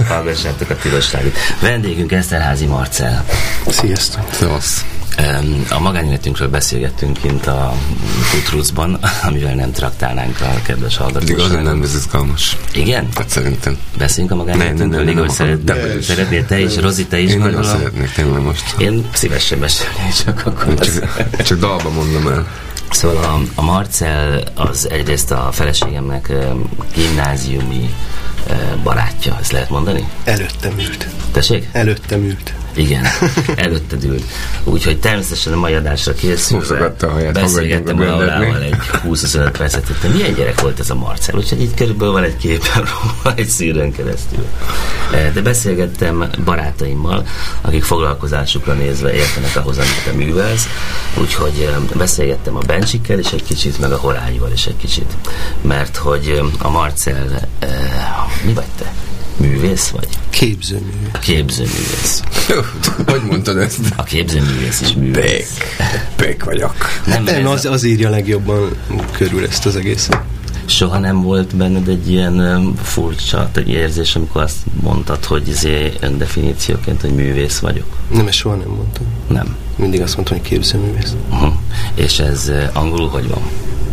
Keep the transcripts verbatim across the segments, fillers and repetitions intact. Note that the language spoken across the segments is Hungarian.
hallgassátok a Tilos Rádiót. Vendégünk Eszterházy Marcell. Sziasztok. Szevasz. A magánéletünkről beszélgettünk kint a Futruszban, amivel nem traktálnánk a kedves hallgatóságot. Igazán nem, ez izgalmas. Igen? Hát szerintem. Beszéljünk a magánéletünkről, Igor, szeret, szeretnél te is, Rozi, te is? Én nagyon szeretnék, tényleg most. Én szívesen mesélni, csak akkor... Csak, csak dalba mondom el. Szóval a, a Marcell az egyrészt a feleségemnek gimnáziumi barátja, ezt lehet mondani? Előttem ült. Tessék? Előttem ült. Igen, előtted ült. Úgyhogy természetesen a mai adásra készülve beszélgettem Laurával egy húsz-huszonöt percet, hogy milyen gyerek volt ez a Marcell, úgyhogy így körülbelül van egy képen róla egy szűrőn keresztül. De beszélgettem barátaimmal, akik foglalkozásukra nézve értenek ahhoz, amit te művelsz, úgyhogy beszélgettem a Bencsikkel is egy kicsit, meg a Horályival is egy kicsit. Mert hogy a Marcell, eh, mi vagy te? Művész vagy? Képzőművész. A képzőművész. Hogy mondtad ezt? A képzőművész is művész. Pék. Pék vagyok. Nem, nem az, az írja legjobban körül ezt az egészet. Soha nem volt benned egy ilyen um, furcsa egy érzés, amikor azt mondtad, hogy izé öndefinícióként, hogy művész vagyok? Nem, ezt soha nem mondtam. Nem. Mindig azt mondtam, hogy képzőművész. Uh-huh. És ez uh, angolul hogy van?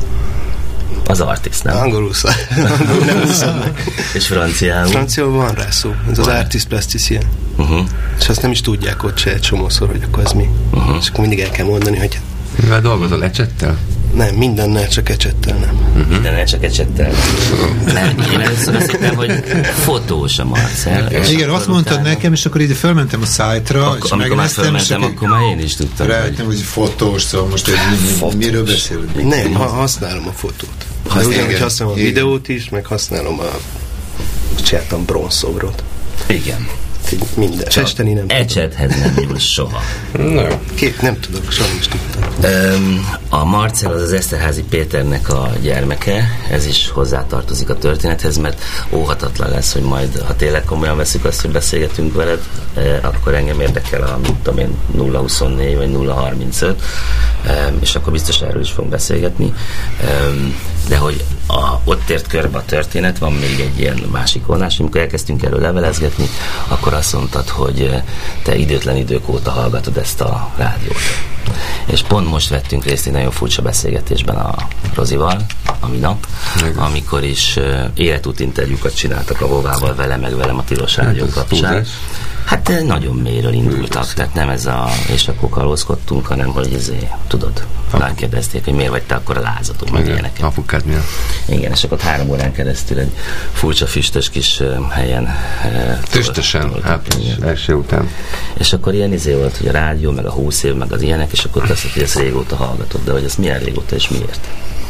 Az artist, nem? Angolul szá. Angolul nem hiszem meg. És franciául? Franciául van rá szó. Ez van. Az artist plasticien. Uh-huh. És azt nem is tudják ott se egy csomószor, hogy akkor ez mi. Uh-huh. És akkor mindig el kell mondani, hogy... Mivel dolgozol, ecsettel? Nem, mindennel, csak ecsettel nem. Uh-huh. Mindennel, csak ecsettel. Nem, én először azt hittem, hogy fotós a Marcell. Igen, azt mondtad utána... nekem, és akkor így fölmentem a szájtra, Ak- és amikor már fölmentem, és akkor már én is tudtam. Rájöttem, hogy fotós, szóval most egy, mi, miről beszélünk? Nem, ha használom a fotót. De ugyanúgy használom a videót is, meg használom a... csináltam bronzszobrot. Igen. Minden. Festeni nem tudom. Ecsethez nem nyúl soha. No. Kép, nem tudok, soha is tudtam. Um, a Marcell az az Eszterházy Péternek a gyermeke, ez is hozzátartozik a történethez, mert óhatatlan lesz, hogy majd, ha tényleg komolyan veszik azt, hogy beszélgetünk veled, eh, akkor engem érdekel a, mit tudom én, nulla huszonnégy vagy nulla harmincöt, um, és akkor biztos erről is fogunk beszélgetni. Um, de hogy a, ott ért körbe a történet, van még egy ilyen másik vonás, amikor elkezdtünk erről levelezgetni, akkor azt mondtad, hogy te időtlen idők óta hallgatod ezt a rádiót. És pont most vettünk részt egy nagyon furcsa beszélgetésben a Rozival, a minap, amikor is uh, életút interjúkat csináltak a Vovával, vele meg velem a Tilos Rádió kapcsán. Hát nagyon mélyről indultak, tehát nem ez a, és akkor kalózkodtunk, hanem hogy ezért, tudod, rákérdezték, hogy miért vagy te akkor a lázadó, meg ilyeneket. Apukád miatt. Igen, és akkor három órán keresztül egy furcsa füstös kis uh, helyen. Uh, Füstösen, hát első után. És akkor ilyen izé volt, hogy a rádió, meg a húsz év, meg az ilyenek, és akkor azt mondta, hogy ezt régóta hallgatod, de hogy ez milyen régóta és miért?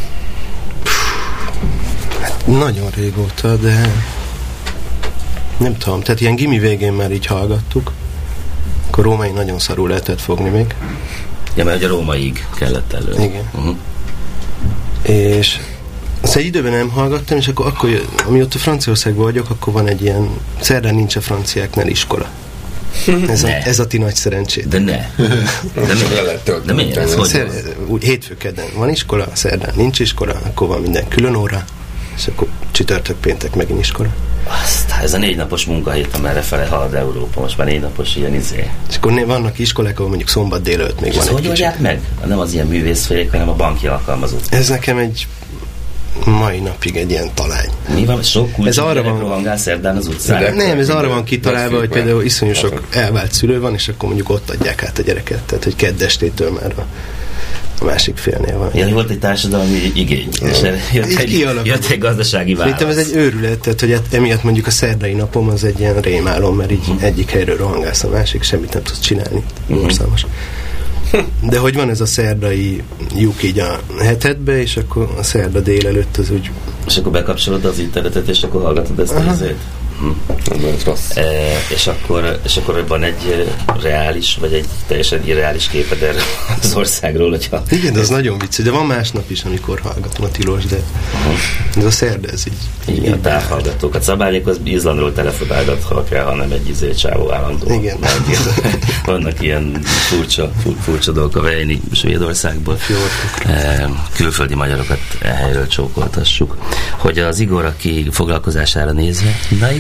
Hát nagyon régóta, de nem tudom, tehát ilyen gimi végén már így hallgattuk, akkor római nagyon szarul lehetett fogni még. Ja, mert hogy a rómaig kellett elő. Igen. Uh-huh. És azt egy időben nem hallgattam, és akkor, akkor amióta Franciaországban vagyok, akkor van egy ilyen, szerdán nincs a franciáknál iskola. Ez a, ez a ti nagy szerencsét. De ne. De miért? De miért? Ez Szer, úgy hétfő-kedden van iskola, szerdán nincs iskola, akkor van minden külön óra, és akkor csütörtök péntek megint iskola. Azt, ez a négy napos munkahét, amerre fele halad Európa, most már négy napos ilyen izé. És akkor vannak iskolák, ahol mondjuk szombat délelőtt még és van egy kicsit. És hogy oldják meg? Nem az ilyen művészfejék, hanem a banki alkalmazott. Ez nekem egy mai napig egy ilyen talány. Mi van? Sok kulcs gyerek rohangál szerdán az utcán? Nem, ez arra van kitalálva, hogy például iszonyú sok elvált szülő van, és akkor mondjuk ott adják át a gyereket. Tehát, hogy kedd estétől már a a másik félnél van. Ja, volt egy társadalmi igény, és jött egy, jött egy gazdasági válasz. Szerintem ez egy őrület, tehát, hogy emiatt mondjuk a szerdai napom az egy ilyen rémálom, mert így uh-huh. egyik helyről rohangálsz a másik, semmit nem tudsz csinálni. Uh-huh. De hogy van ez a szerdai lyuk így a hetedbe, és akkor a szerda délelőtt az úgy... És akkor bekapcsolod az internetet, és akkor hallgatod ezt a izét. Hm. E, és, akkor, és akkor van egy reális, vagy egy teljesen irreális képed erről az országról, hogyha... Igen, de az nagyon vicces, de van másnap is, amikor hallgatom a Tilos, de uh-huh. ez a szerda, ez így... Igen, a távhallgatókat. Szabályék az Izlandról telefonálgat, ha kell, hanem egy izé csávó állandó. Igen. Vannak ilyen furcsa, fur, furcsa dolgok a vejni Svédországból. E, külföldi magyarokat e helyről csókoltassuk. Hogy az Igor, aki foglalkozására nézve, na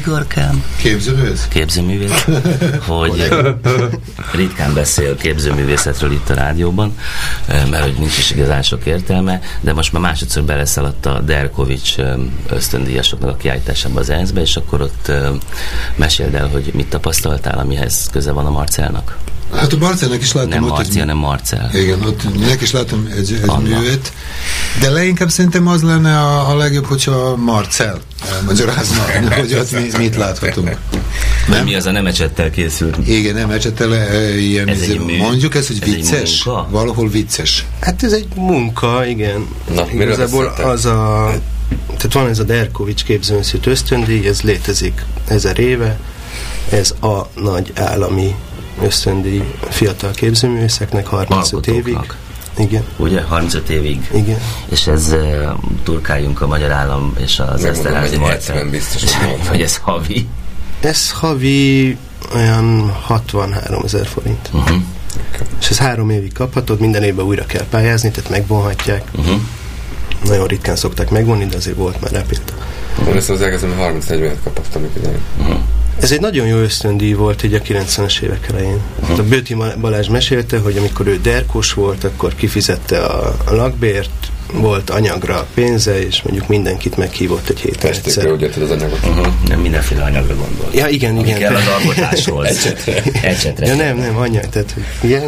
Igorkám. Képzőművész? Képzőművész, hogy ritkán beszél képzőművészetről itt a rádióban, mert hogy nincs is igazán sok értelme, de most már másodszor beleszaladt a Derkovics ösztöndíjasoknak a kiállításába az e en es-be, és akkor ott meséld el, hogy mit tapasztaltál, amihez köze van a Marcelnak. Hát a Marcelnek is láttam nem ott Marcia, egy... hanem Marcel. Igen, ott nek is láttam egy, egy művet, de leginkább szerintem az lenne a, a legjobb, hogyha Marcel elmagyarázna, hogy ott mi, mit láthatunk. Nem? Mi az a nem ecsettel készült? Igen, nem ecsettel, ilyen, ez ez mondjuk ez, hogy ez vicces, valahol vicces. Hát ez egy munka, igen. Na, igazából az a... Tehát van ez a Derkovics képzőművészeti ösztöndíj, ez létezik ezer éve, ez a nagy állami ösztöndíj fiatal képzőművészeknek harmincöt évig. Igen. Ugye? harmincöt évig. Igen. És ez uh, turkáljunk a Magyar Állam és az Eszterházi Marcel. Vagy ez havi? Ez havi olyan hatvanháromezer forint. Uh-huh. És ez három évig kaphatod, minden évben újra kell pályázni, tehát megvonhatják. Uh-huh. Nagyon ritkán szokták megvonni, de azért volt már rá példa. Én ezt az egészben harminc-negyvenet kaptam idején. Uh-huh. Ez egy nagyon jó ösztöndíj volt így a kilencvenes évek elején. Uh-huh. A Bőti Balázs mesélte, hogy amikor ő derkos volt, akkor kifizette a, a lakbért, volt anyagra pénze, és mondjuk mindenkit meghívott egy héten egyszer. Testékre úgy érted az anyagot. Uh-huh. Nem mindenféle anyagra gondol. Ja, igen, ami igen. kell az alkotáshoz. Ecsetre. Ecsetre. Ja, nem, nem, anyag, tehát igen.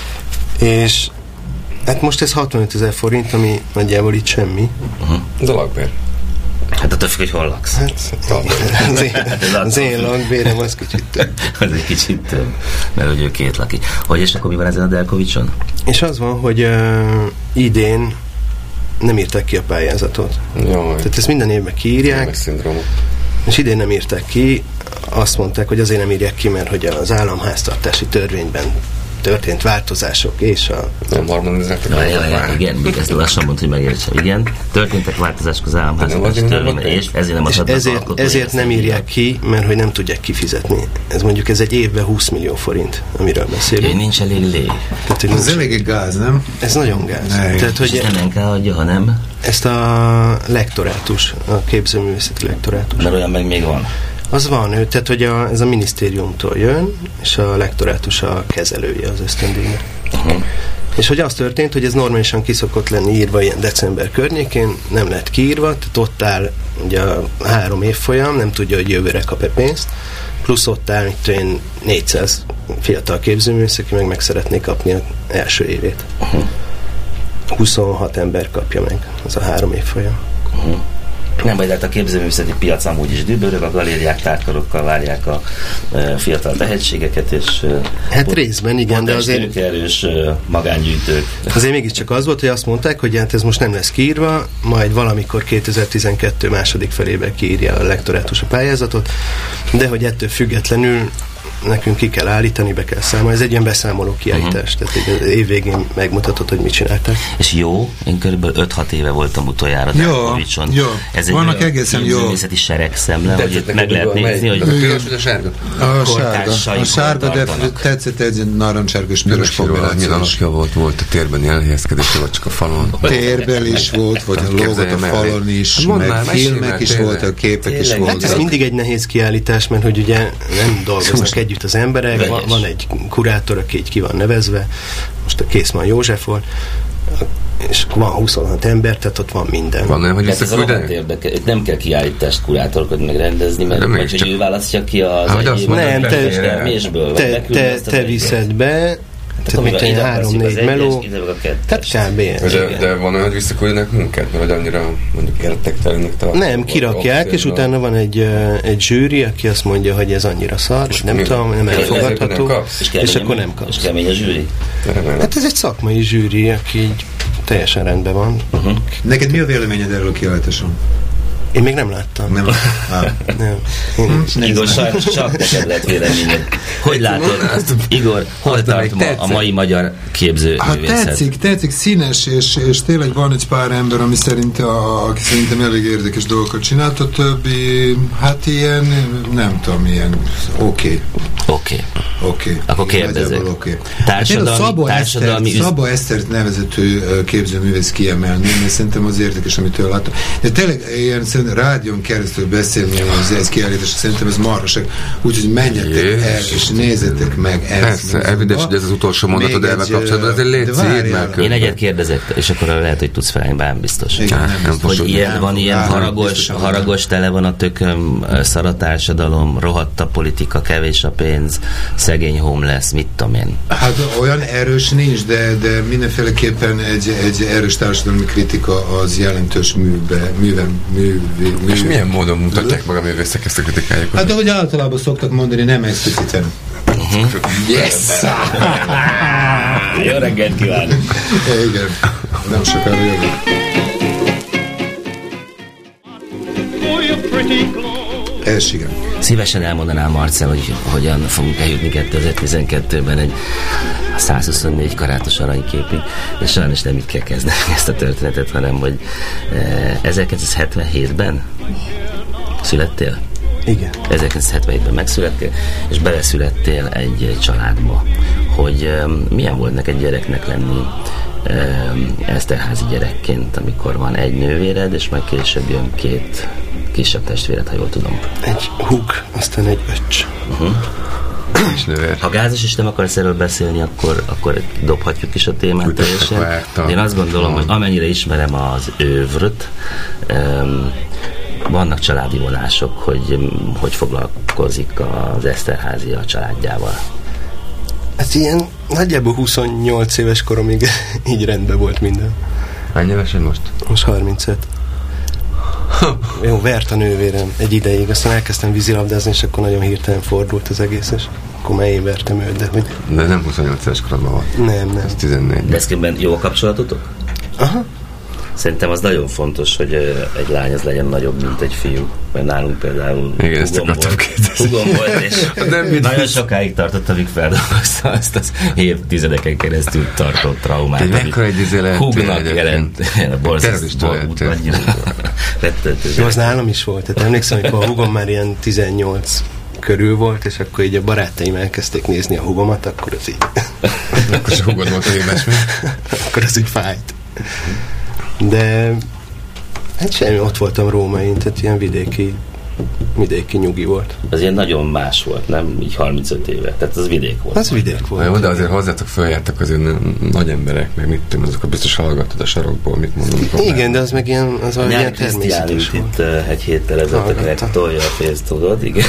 És hát most ez hatvanötezer forint, ami nagyjából itt semmi. Uh-huh. Ez a lakbér. Hát attól függ, hogy hol laksz. Hát, az én, az én lakbérem az kicsit több. Az egy kicsit több, mert hogy ő két laki. Hogy és akkor mi van ezen a Derkovicson? És az van, hogy uh, idén nem írták ki a pályázatot. Jaj. Tehát ezt minden évben kiírják, és idén nem írták ki. Azt mondták, hogy azért nem írják ki, mert hogy az államháztartási törvényben történt változások, és a... Nem harmonizáltak. Ja, ja, ja, igen, még ezt lassan mondta, hogy megértsen. Igen, történtek változások az államháztartási törvényben, és ezért nem adhatnak ezért, ezért nem írják ki, mert hogy nem tudják kifizetni. Ez mondjuk ez egy évben húsz millió forint, amiről beszélünk. Én nincs elég lé. Tehát, ez eléggé gáz, nem? Ez nagyon gáz. Ne, Tehát, hogy ezt nem kell adja, hanem... Ezt a lektorátus, a képzőművészeti lektorátus. Mert olyan meg még van. Az van, ő, tehát hogy a, ez a minisztériumtól jön, és a lektorátus a kezelője az ösztöndíjnak. Uh-huh. És hogy az történt, hogy ez normálisan kiszokott lenni írva ilyen december környékén, nem lett kiírva, tehát ott áll ugye a három évfolyam, nem tudja, hogy jövőre kap-e pénzt, plusz ott áll, mint én négyszáz fiatal képzőművész, aki meg meg szeretné kapni az első évét. Uh-huh. huszonhat ember kapja meg, az a három évfolyam. Uh-huh. Nem baj, de hát a képzőművészeti piac amúgy is dübörög, a galériák tárkarokkal várják a e, fiatal tehetségeket, és e, hát pot, részben igen, de azért erős e, magángyűjtők. Azért mégiscsak az volt, hogy azt mondták, hogy hát ez most nem lesz kiírva, majd valamikor kétezer-tizenkettő második felében kiírja a lektorátus a pályázatot, de hogy ettől függetlenül nekünk ki kell állítani, be kell számolni. Ez egy ilyen beszámoló kiállítás, uh-huh. tehát év végén megmutatod, hogy mit csináltak. És jó, én körülbelül öt-hat éve voltam utoljára Derkovicson. Jó, ez egy vannak egészen jó művészeti seregszemle, hogy itt meg lehet nézni, hogy a piros vagy a sárga? A sárga, a sárga, de tetszett egy narancsárga és piros kombinációs. Alakja volt, volt a térben elhelyezkedés, vagy csak a falon? Térben is volt, vagy a lógot a falon is, meg filmek is voltak, képek is voltak. Hát ez mindig egy nehéz kiállítás, mert hogy ugye nem dolgoznak együtt az emberek, van, van egy kurátor, aki így ki van nevezve, most a Készman József volt, és van huszonhat ember, tehát ott van minden. Van, nem, hogy ez a rohadt érdekel. Nem kell kiállítást kurátorokat megrendezni, mert vagy, hogy ő választja ki az ah, egyéb nem, te, termésből. Te, te, te viszed be, tehát mit tenni, három-négy meló, tehát kb. De, de van olyan, hogy visszaküldenek munkát, mert annyira mondjuk érdektelenek tartom. Nem, kirakják, és utána van egy, egy zsűri, aki azt mondja, hogy ez annyira szar, és nem tudom, nem elfogadható, és akkor nem kapsz. És kemény a zsűri? Hát ez egy szakmai zsűri, aki így teljesen rendben van. Neked mi a véleményed erről a kiállításon? Én még nem láttam. Nem. Ah. nem. Hm, Igor, sajnos csak neked lett véleményed. Hogy látod, Igor, hol tart ma a mai magyar képzőművészet? Hát tetszik, tetszik, színes, és, és tényleg van egy pár ember, ami szerint a, aki szerintem elég érdekes dolgokat csinált, a többi, hát ilyen, nem tudom, ilyen, oké. Okay. Oké. Oké. Okay. Akkor kérdezek. Okay. Társadalmi, Szabó, társadalmi Esztert, Szabó Esztert nevezető képzőművész kiemelni, mert szerintem az érdekes, amitől láttam. De tényleg ilyen szerintem rádión keresztül beszélni, hogy ez kiállítás, szerintem ez marhaság. Úgyhogy menjetek Jés. el, és nézzetek meg ezt. Persze, evidens, hogy ez az utolsó mondatod elve kapcsolatban, azért légy szíd. Én egyet kérdezek, és akkor lehet, hogy tudsz felállni, bár biztos. Igen, nem, nem hogy nem ilyen, nem, van ilyen nem, haragos, haragos, tele van a tököm, szar a társadalom, rohadt a politika, kevés a pénz, szegény homeless, mit tudom én. Hát olyan erős nincs, de, de mindenféleképpen egy, egy erős társadalmi kritika az jelentős műve, műve, műve, műve. És milyen módon mutatják meg a művészek ezt a kritikájukat? Hát ahogy általában szoktak mondani, nem expliciten. Uh-huh. Yes! Jó reggelt kívánunk! Igen, nem sokára jövök. Ez igen. Szívesen elmondanám, Marcel, hogy hogyan fogunk eljutni kétezer-tizenkettőben egy százhuszonnégy karátos aranyképig, és sajnos nem itt kell kezdeni ezt a történetet, hanem hogy ezerkilencszázhetvenhétben születtél? Igen. ezerkilencszázhetvenhétben megszülettél, és beleszülettél egy családba. Hogy um, milyen volt neked gyereknek lenni um, Eszterházy gyerekként, amikor van egy nővéred, és majd később jön két kisebb testvéred, ha jól tudom. Egy húg, aztán egy öcs. Uh-huh. Ha gázos és nem akarsz erről beszélni, akkor, akkor dobhatjuk is a témát teljesen. Én azt gondolom, hogy amennyire ismerem az ővröt, um, vannak családi vonások, hogy hogy foglalkozik az Eszterházy a családjával. Ez ilyen nagyjából huszonnyolc éves koromig így rendben volt minden. Hány évesen most? Most harmincöt. Jó, vert a nővérem egy ideig, aztán elkezdtem vízilabdázni, és akkor nagyon hirtelen fordult az egész, és akkor már én vertem őt, de hogy... De nem huszonnyolc éves korodban volt. Nem, nem. Ez tizennégy. De ezképpen jó a kapcsolatotok? Aha. Szerintem az nagyon fontos, hogy egy lány az legyen nagyobb, mint egy fiú. Mert nálunk például igen, hugom, volt, hugom volt, és nagyon sokáig tartott, amíg feldolgozta azt az évtizedeken keresztül tartott traumát. Egy mekkora egy izé lehet húgnak jelent. Borzasztó. Az nálam is volt. Tehát emlékszem, amikor a húgom már ilyen tizennyolc körül volt, és akkor így a barátaim elkezdték nézni a húgomat, akkor az így... Akkor se húgod volt a éves, mi? Akkor az így fájt. De hát semmi, ott voltam Rómain, tehát ilyen vidéki vidéki nyugi volt. Az ilyen nagyon más volt, nem? Így harmincöt éve, tehát az vidék volt. Az vidék volt. Jó, de azért hozzátok följártak azért nagy emberek, meg mit tudom, azokat biztos hallgattad a sarokból, mit mondom. Igen, de az meg ilyen, az a ilyen természetes volt. Itt egy héttel ezelőtt tolja a pénzt, tudod, igen.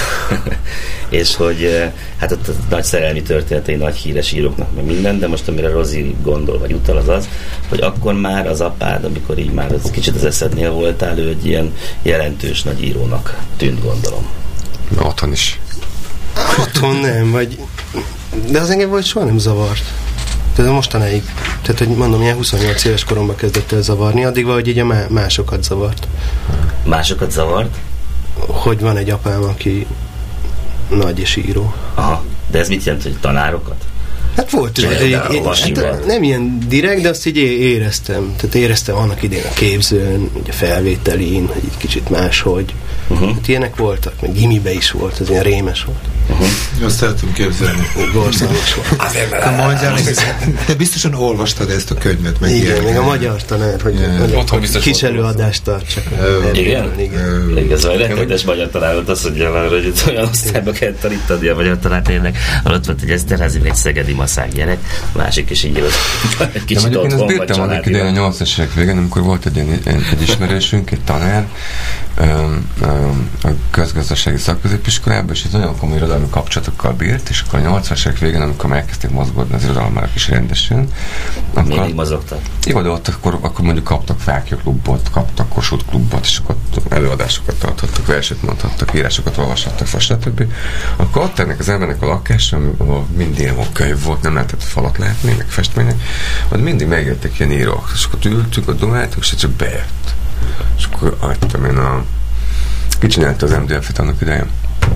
És hogy hát ott nagy szerelmi történetei, nagy híres íróknak, meg minden, de most amire Rozi gondol, vagy utal, az az, hogy akkor már az apád, amikor így már az kicsit az eszednél voltál, ő egy ilyen jelentős nagy írónak tűnt, gondolom. Na, otthon is. Otthon nem, vagy... De az engem vagy soha nem zavart. Tehát mostanáig. Tehát, hogy mondom, ilyen huszonnyolc éves koromban kezdett el zavarni, addig valahogy így a másokat zavart. Másokat zavart? Hogy van egy apám, aki nagy és író. Aha. De ez mit jelent, hogy tanárokat? Hát volt, Csajod, de, én, hát nem ilyen direkt, de azt így éreztem. Tehát éreztem annak idén a képzőn, ugye a felvételin, hogy egy kicsit máshogy. Uh-huh. Hát ilyenek voltak, meg gimibe is volt, az ilyen rémes volt. Uh-huh. Azt szeretem képzelni. Borzalmas volt. Azért, mert mondjál, te biztosan olvastad ezt a könyvet. Meg igen, ilyen. Még a magyar tanár, hogy yeah. kis előadást tartsak. Uh, igen? Igen. Uh, ez vagy rettenetes magyar tanár volt, azt mondja már, hogy olyan osztályba kell tanítani a magyar tanár tényleg. Alatt volt egy Eszterházy, egy szegedi maszák gyerek, a másik is így egy kicsit otthon vagy családival. Én ezt bírtam annak idején a nyolcas évek végén, amikor volt egy, egy, egy ismerősünk, egy tanár um, um, a közgazdasági szakközépiskolában, és itt nagyon komoly irodalmi kapcsolatokkal bírt, és akkor a nyolcvanas évek végén, amikor elkezdték mozgódni az irodalomárok is rendesen. Akkor, mindig mozogtak? Jó, de ott akkor, akkor mondjuk kaptak fákjaklubot, kaptak Kossuth klubot, és akkor előadásokat tartottak, verset mondhattak, írásokat olvashattak, stb. Akkor ott ennek az embernek a lakása, ahol mindig ilyen könyv volt, nem lehetett falat látni, meg festmények, ott mindig megjöttek ilyen írók, és akkor ültünk, ott domáltuk, és csak bejött. És akkor adtam én a... Ki csinálta az em dé ef-et annak idején?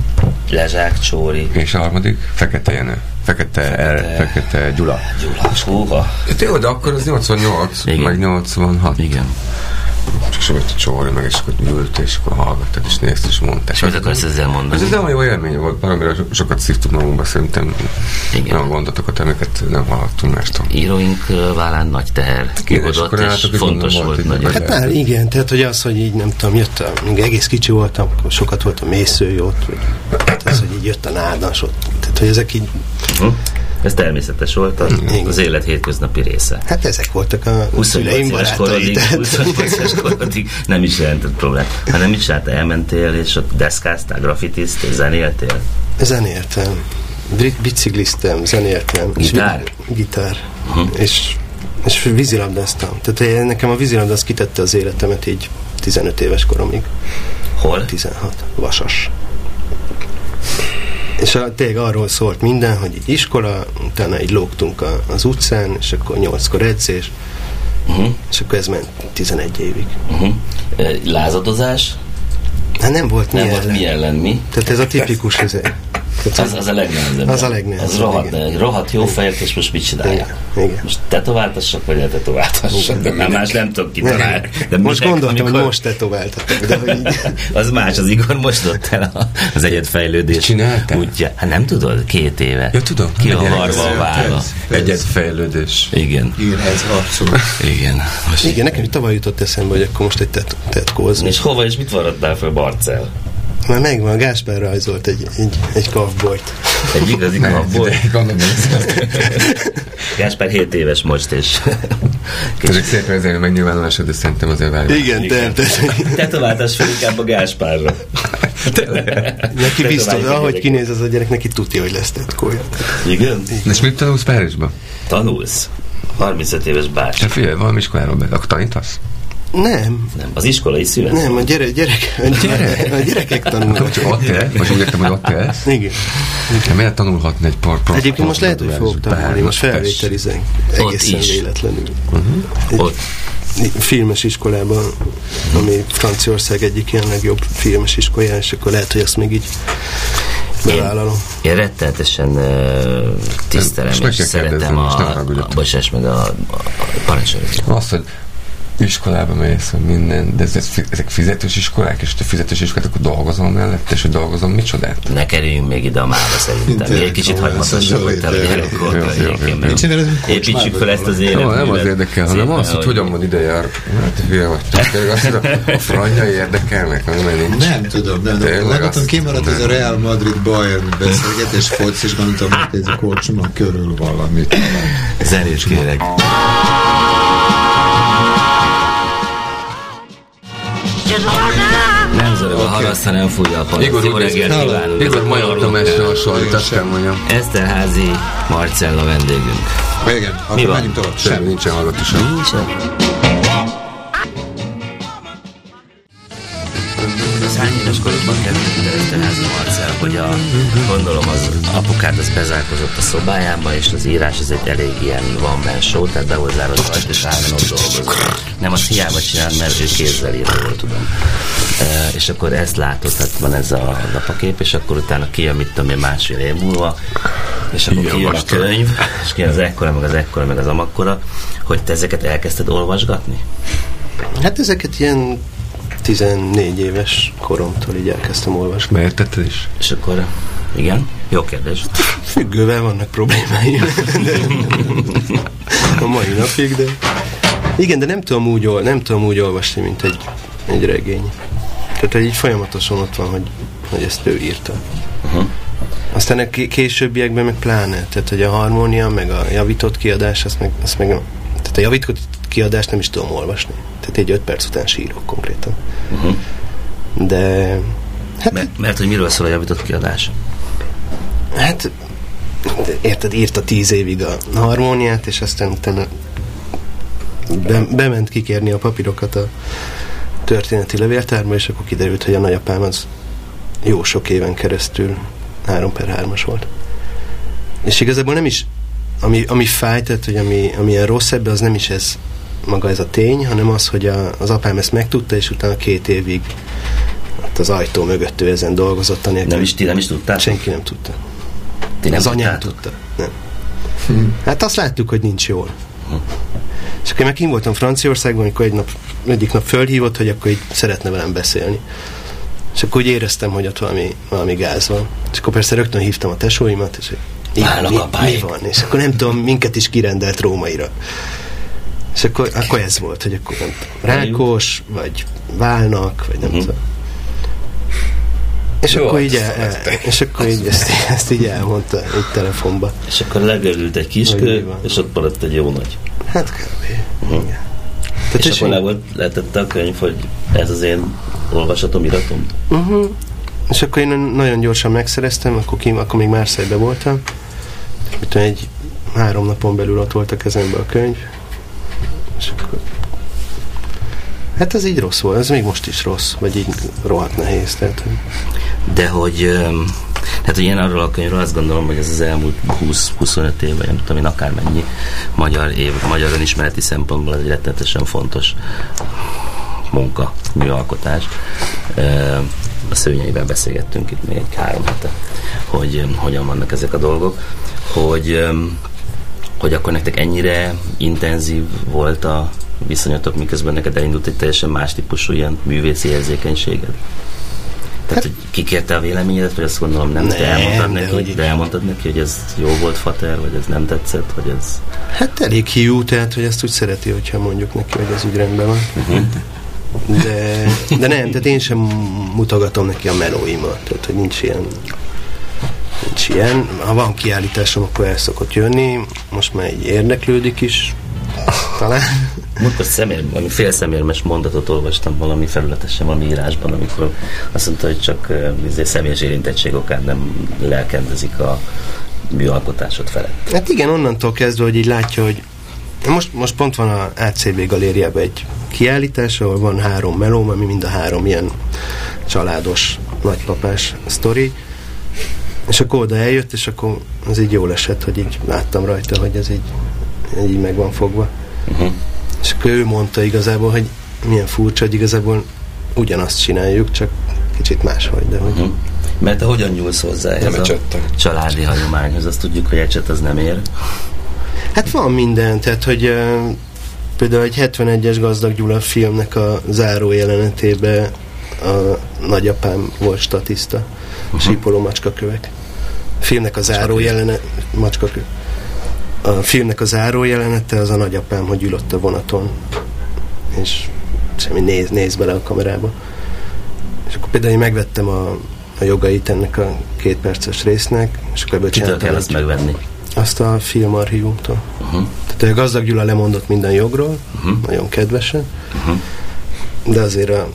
Lezsák Csóri. És a harmadik? Fekete Jenő. Fekete, Fekete, el, Fekete Gyula. Gyula, húha. Jó, de akkor az nyolcvannyolc, igen. Meg nyolcvanhat. Igen. és akkor a csóri meg, és akkor ült, és akkor hallgattad, és nézted, és mondtad. És mit akarsz ezzel mondani? Ez egy jó élmény volt, valamire sokat szívtuk magunkba, szerintem olyan gondolatokat, amiket nem hallottunk mástól. Íróink vállán nagy teher kihodott, és, és fontos volt, volt nagyon. Hát már igen, tehát hogy az, hogy így nem tudom, jött a, még egész kicsi voltam, sokat volt a mészőj ott, tehát az, hogy így jött a nádas ott, tehát hogy ezek így... Uh-huh. Ez természetes volt, az, az élet hétköznapi része. Hát ezek voltak a szüleim barátai. huszonnyolc éves korodig nem is jelentett problémát. Ha nem is csinálta, elmentél, és ott deszkáztál, grafitiztél, zenéltél? Zenéltem, bicikliztem, zenéltem. Gitár? És, gitár. Uh-huh. És, és vízilabdáztam. Tehát nekem a vízilabda az kitette az életemet így tizenöt éves koromig. Hol? tizenhat. Vasas. És a, tényleg arról szólt minden, hogy így iskola, utána így lógtunk a, az utcán, és akkor nyolckor edzés, uh-huh. és akkor ez ment tizenegy évig. Uh-huh. Lázadozás? Hát nem volt mi nem ellen. volt mi ellen, mi? Tehát ez a tipikus ezért. Az, az a legnehezebb. Az a legnehezebb. Az rohadt, rohadt jó fejek, és most mit csinálják? Igen. Igen. Most tetováltassak, vagy ne tetováltassak? De már más nem tudok kitalálni. De most gondoltam, amikor... hogy most tetováltatok. De hogy így... az más, az Igor most ott el az egyedfejlődés. Csináltál? Útja. Hát nem tudod, két éve. Ja, tudom. Ki a harva a válla. Egyedfejlődés. Igen. Igen, ez abszolút. Igen. Most igen, nekem így tavaly jutott eszembe, hogy akkor most egy tet- tetkózni. És hova és mit varradtál föl, Marcell? Már megvan, a Gáspár rajzolt egy, egy, egy kavbolyt. Egy igazi kavboly. Gáspár hét éves most, és... Ezek szépen ezért megnyilvánulásod, de szerintem azért várjuk. Igen, te, te, te. Tetováltás fel inkább a Gáspárra. Neki biztos, ahogy kinéz az a gyerek, neki tudja, hogy lesz tetkója. Igen? És mit tanulsz Párizsban? Tanulsz? harmincöt éves bácsi. Hát figyelj, valami iskoláról be, akkor tanítasz? Nem. Nem, az iskolai szület. Nem, a, gyere, gyerek, a, gyere, a gyerekek tanulnak. Csak ott élsz? Most úgy értem, hogy ott élsz? Igen. Igen. Miért tanulhatni egy par... par Egyébként most lehet, hogy fogok tanulni, most felvételizek. Egészen véletlenül. Uh-huh. Ott. Filmes iskolában, ami Franciaország egyik ilyen legjobb filmes iskolája, és akkor lehet, hogy azt még így bevállalom. Én, én rettenetesen uh, tisztelem, és szeretem a... a bocsáss meg a, a, a parancsolót. Azt, hogy iskolába mész, minden, de ez, ez, ezek fizetős iskolák, és te fizetős iskolák, akkor dolgozom mellett, és hogy dolgozom micsodát? Ne kerüljünk még ide a mába szerintem. Még egy kicsit hagymatosabb voltál a gyerekkorban. Építsük fel ezt az életművet. Nem az érdekel, hanem az, hogy hogyan van ide jár. Hát hülye vagytok. A franyai érdekelnek, nem Nem tudom, nem tudom. Látom, kimaradt ez a Real Madrid-Bayern beszélgetés, foci, és gondoltam, hogy ez a kocsma körül valamit. Zenés kérek. Nem zörög a haraszt, hanem fújja a paraszt. Jó reggelt kívánunk. Igor Major Tamásra hasonlít, azt kell mondjam. Eszterházy Marcell a vendégünk. Igen, akkor menjünk tovább. Semmi, nincsen hallgatóság. Nincsen. Hány éves korukban került Eszterházy Marcell, hogy a, gondolom az apukád az bezárkozott a szobájába, és az írás ez egy elég ilyen one man show, tehát be volt zárva az ajtó, és állandóan ott dolgozott. Nem azt hiába csinált, mert ő kézzel írt, jól tudom. E, és akkor ezt látod, hát van ez a lapakép, és akkor utána kijön, mit tudom én, másfél év múlva, és akkor kijön a könyv, és kijön az ekkora, meg az ekkora, meg az amakkora, hogy te ezeket elkezdted olvasgatni? Hát ezeket ilyen tizennégy éves koromtól így elkezdtem olvasni. Beértetted is? És akkor, igen, jó kérdés. Függővel vannak problémáim. A mai napig, de... Igen, de nem tudom úgy, ol, nem tudom úgy olvasni, mint egy, egy regény. Tehát így folyamatosan ott van, hogy, hogy ezt ő írta. Uh-huh. Aztán a későbbiekben meg pláne. Tehát, hogy a harmónia, meg a javított kiadás, azt meg, azt meg tehát a javított kiadást nem is tudom olvasni. Tehát egy öt perc után sírok konkrétan. Uh-huh. De... Hát, mert, mert hogy miről szól a javított kiadás? Hát, érted, írta tíz évig a harmóniát, és aztán utána be, bement kikérni a papírokat a történeti levéltárba, és akkor kiderült, hogy a nagyapám az jó sok éven keresztül három per hármas volt. És igazából nem is, ami, ami fáj, tehát, hogy ami, ami ilyen rossz ebbe, az nem is ez maga ez a tény, hanem az, hogy a, az apám ezt megtudta, és utána két évig hát az ajtó mögött ő ezen dolgozott. Anélkül, nem is, ti nem is tudtál? Senki nem tudta. Ti nem az anyám tudta. Nem. Hmm. Hát azt láttuk, hogy nincs jól. Uh-huh. És akkor én meg kint voltam Franciaországban, amikor egy nap, egyik nap fölhívott, hogy akkor így szeretne velem beszélni. És akkor úgy éreztem, hogy ott valami, valami gáz van. És akkor persze rögtön hívtam a tesóimat, és hogy mi, mi, mi van? És akkor nem tudom, minket is kirendelt Rómaira. És akkor, akkor ez volt, hogy akkor nem tudom, rákos, vagy válnak, vagy nem uh-huh. tudom. És jó, akkor így, el, el, és akkor így ezt, ezt így elmondta egy telefonba. És akkor legelült egy kiskő, és ott maradt egy jó nagy. Hát kb. Uh-huh. Igen. És akkor én... le volt, letette a könyv, hogy ez az én olvasatom, iratom? Uh-huh. És akkor én nagyon gyorsan megszereztem, akkor, ki, akkor még Marseille-ben voltam. És egy három napon belül ott volt a kezemben a könyv. És akkor... Hát ez így rossz volt, ez még most is rossz, vagy így rohadt nehéz. Tehát, hogy... De hogy, hát hogy én arról a könyvről azt gondolom, hogy ez az elmúlt húsz-huszonöt évben, nem tudom én, akármennyi magyar év, magyar önismereti szempontból ez egy rettenetesen fontos munka, műalkotás. A Szőnyeivel beszélgettünk itt még egy három hete, hogy hogyan vannak ezek a dolgok, hogy, hogy akkor nektek ennyire intenzív volt a viszonyatok, miközben neked elindult egy teljesen más típusú ilyen művészi érzékenységed. Tehát, hogy kikérte a véleményedet, vagy azt gondolom nem, nem te elmondtad neki, de, de elmondtad neki, hogy ez jó volt fater, vagy ez nem tetszett, vagy ez... Hát elég hiú, tehát, hogy ezt úgy szereti, hogyha mondjuk neki, hogy ez úgy rendben van. Uh-huh. De, de nem, tehát én sem mutogatom neki a melóimat, tehát, hogy nincs ilyen nincs ilyen. Ha van kiállításom, akkor el szokott jönni, most már így érdeklődik is, talán. Múltkor szemér, valami félszemérmes mondatot olvastam valami felületesen, valami írásban, amikor azt mondta, hogy csak uh, személyes érintettség okán nem lelkendezik a műalkotásod felett. Hát igen, onnantól kezdve, hogy így látja, hogy most, most pont van a á cé bé galériában egy kiállítás, ahol van három melóm, ami mind a három ilyen családos, nagypapás sztori, és akkor oda eljött, és akkor az így jól esett, hogy így láttam rajta, hogy ez így, így meg van fogva. Uh-huh. És akkor ő mondta igazából, hogy milyen furcsa, hogy igazából ugyanazt csináljuk, csak kicsit máshogy, de hogy... Uh-huh. Mert te hogyan nyúlsz hozzá ez a családi hagyományhoz? Azt tudjuk, hogy ecset az nem ér. Hát van minden, tehát, hogy uh, például egy hetvenegyes Gazdag Gyula filmnek a záró jelenetében a nagyapám volt statiszta, uh-huh. sípoló macskakövek. A filmnek a záró jelenet, macskakövek. A filmnek a záró jelenete az a nagyapám, hogy ülött a vonaton, és semmi néz, néz bele a kamerába. És akkor például én megvettem a, a jogait ennek a két perces résznek, és akkor ebből kitől kell ezt megvenni? Azt a filmarchívumtól. Uh-huh. Tehát a Gazdag Gyula lemondott minden jogról, uh-huh. nagyon kedvesen, uh-huh. de azért a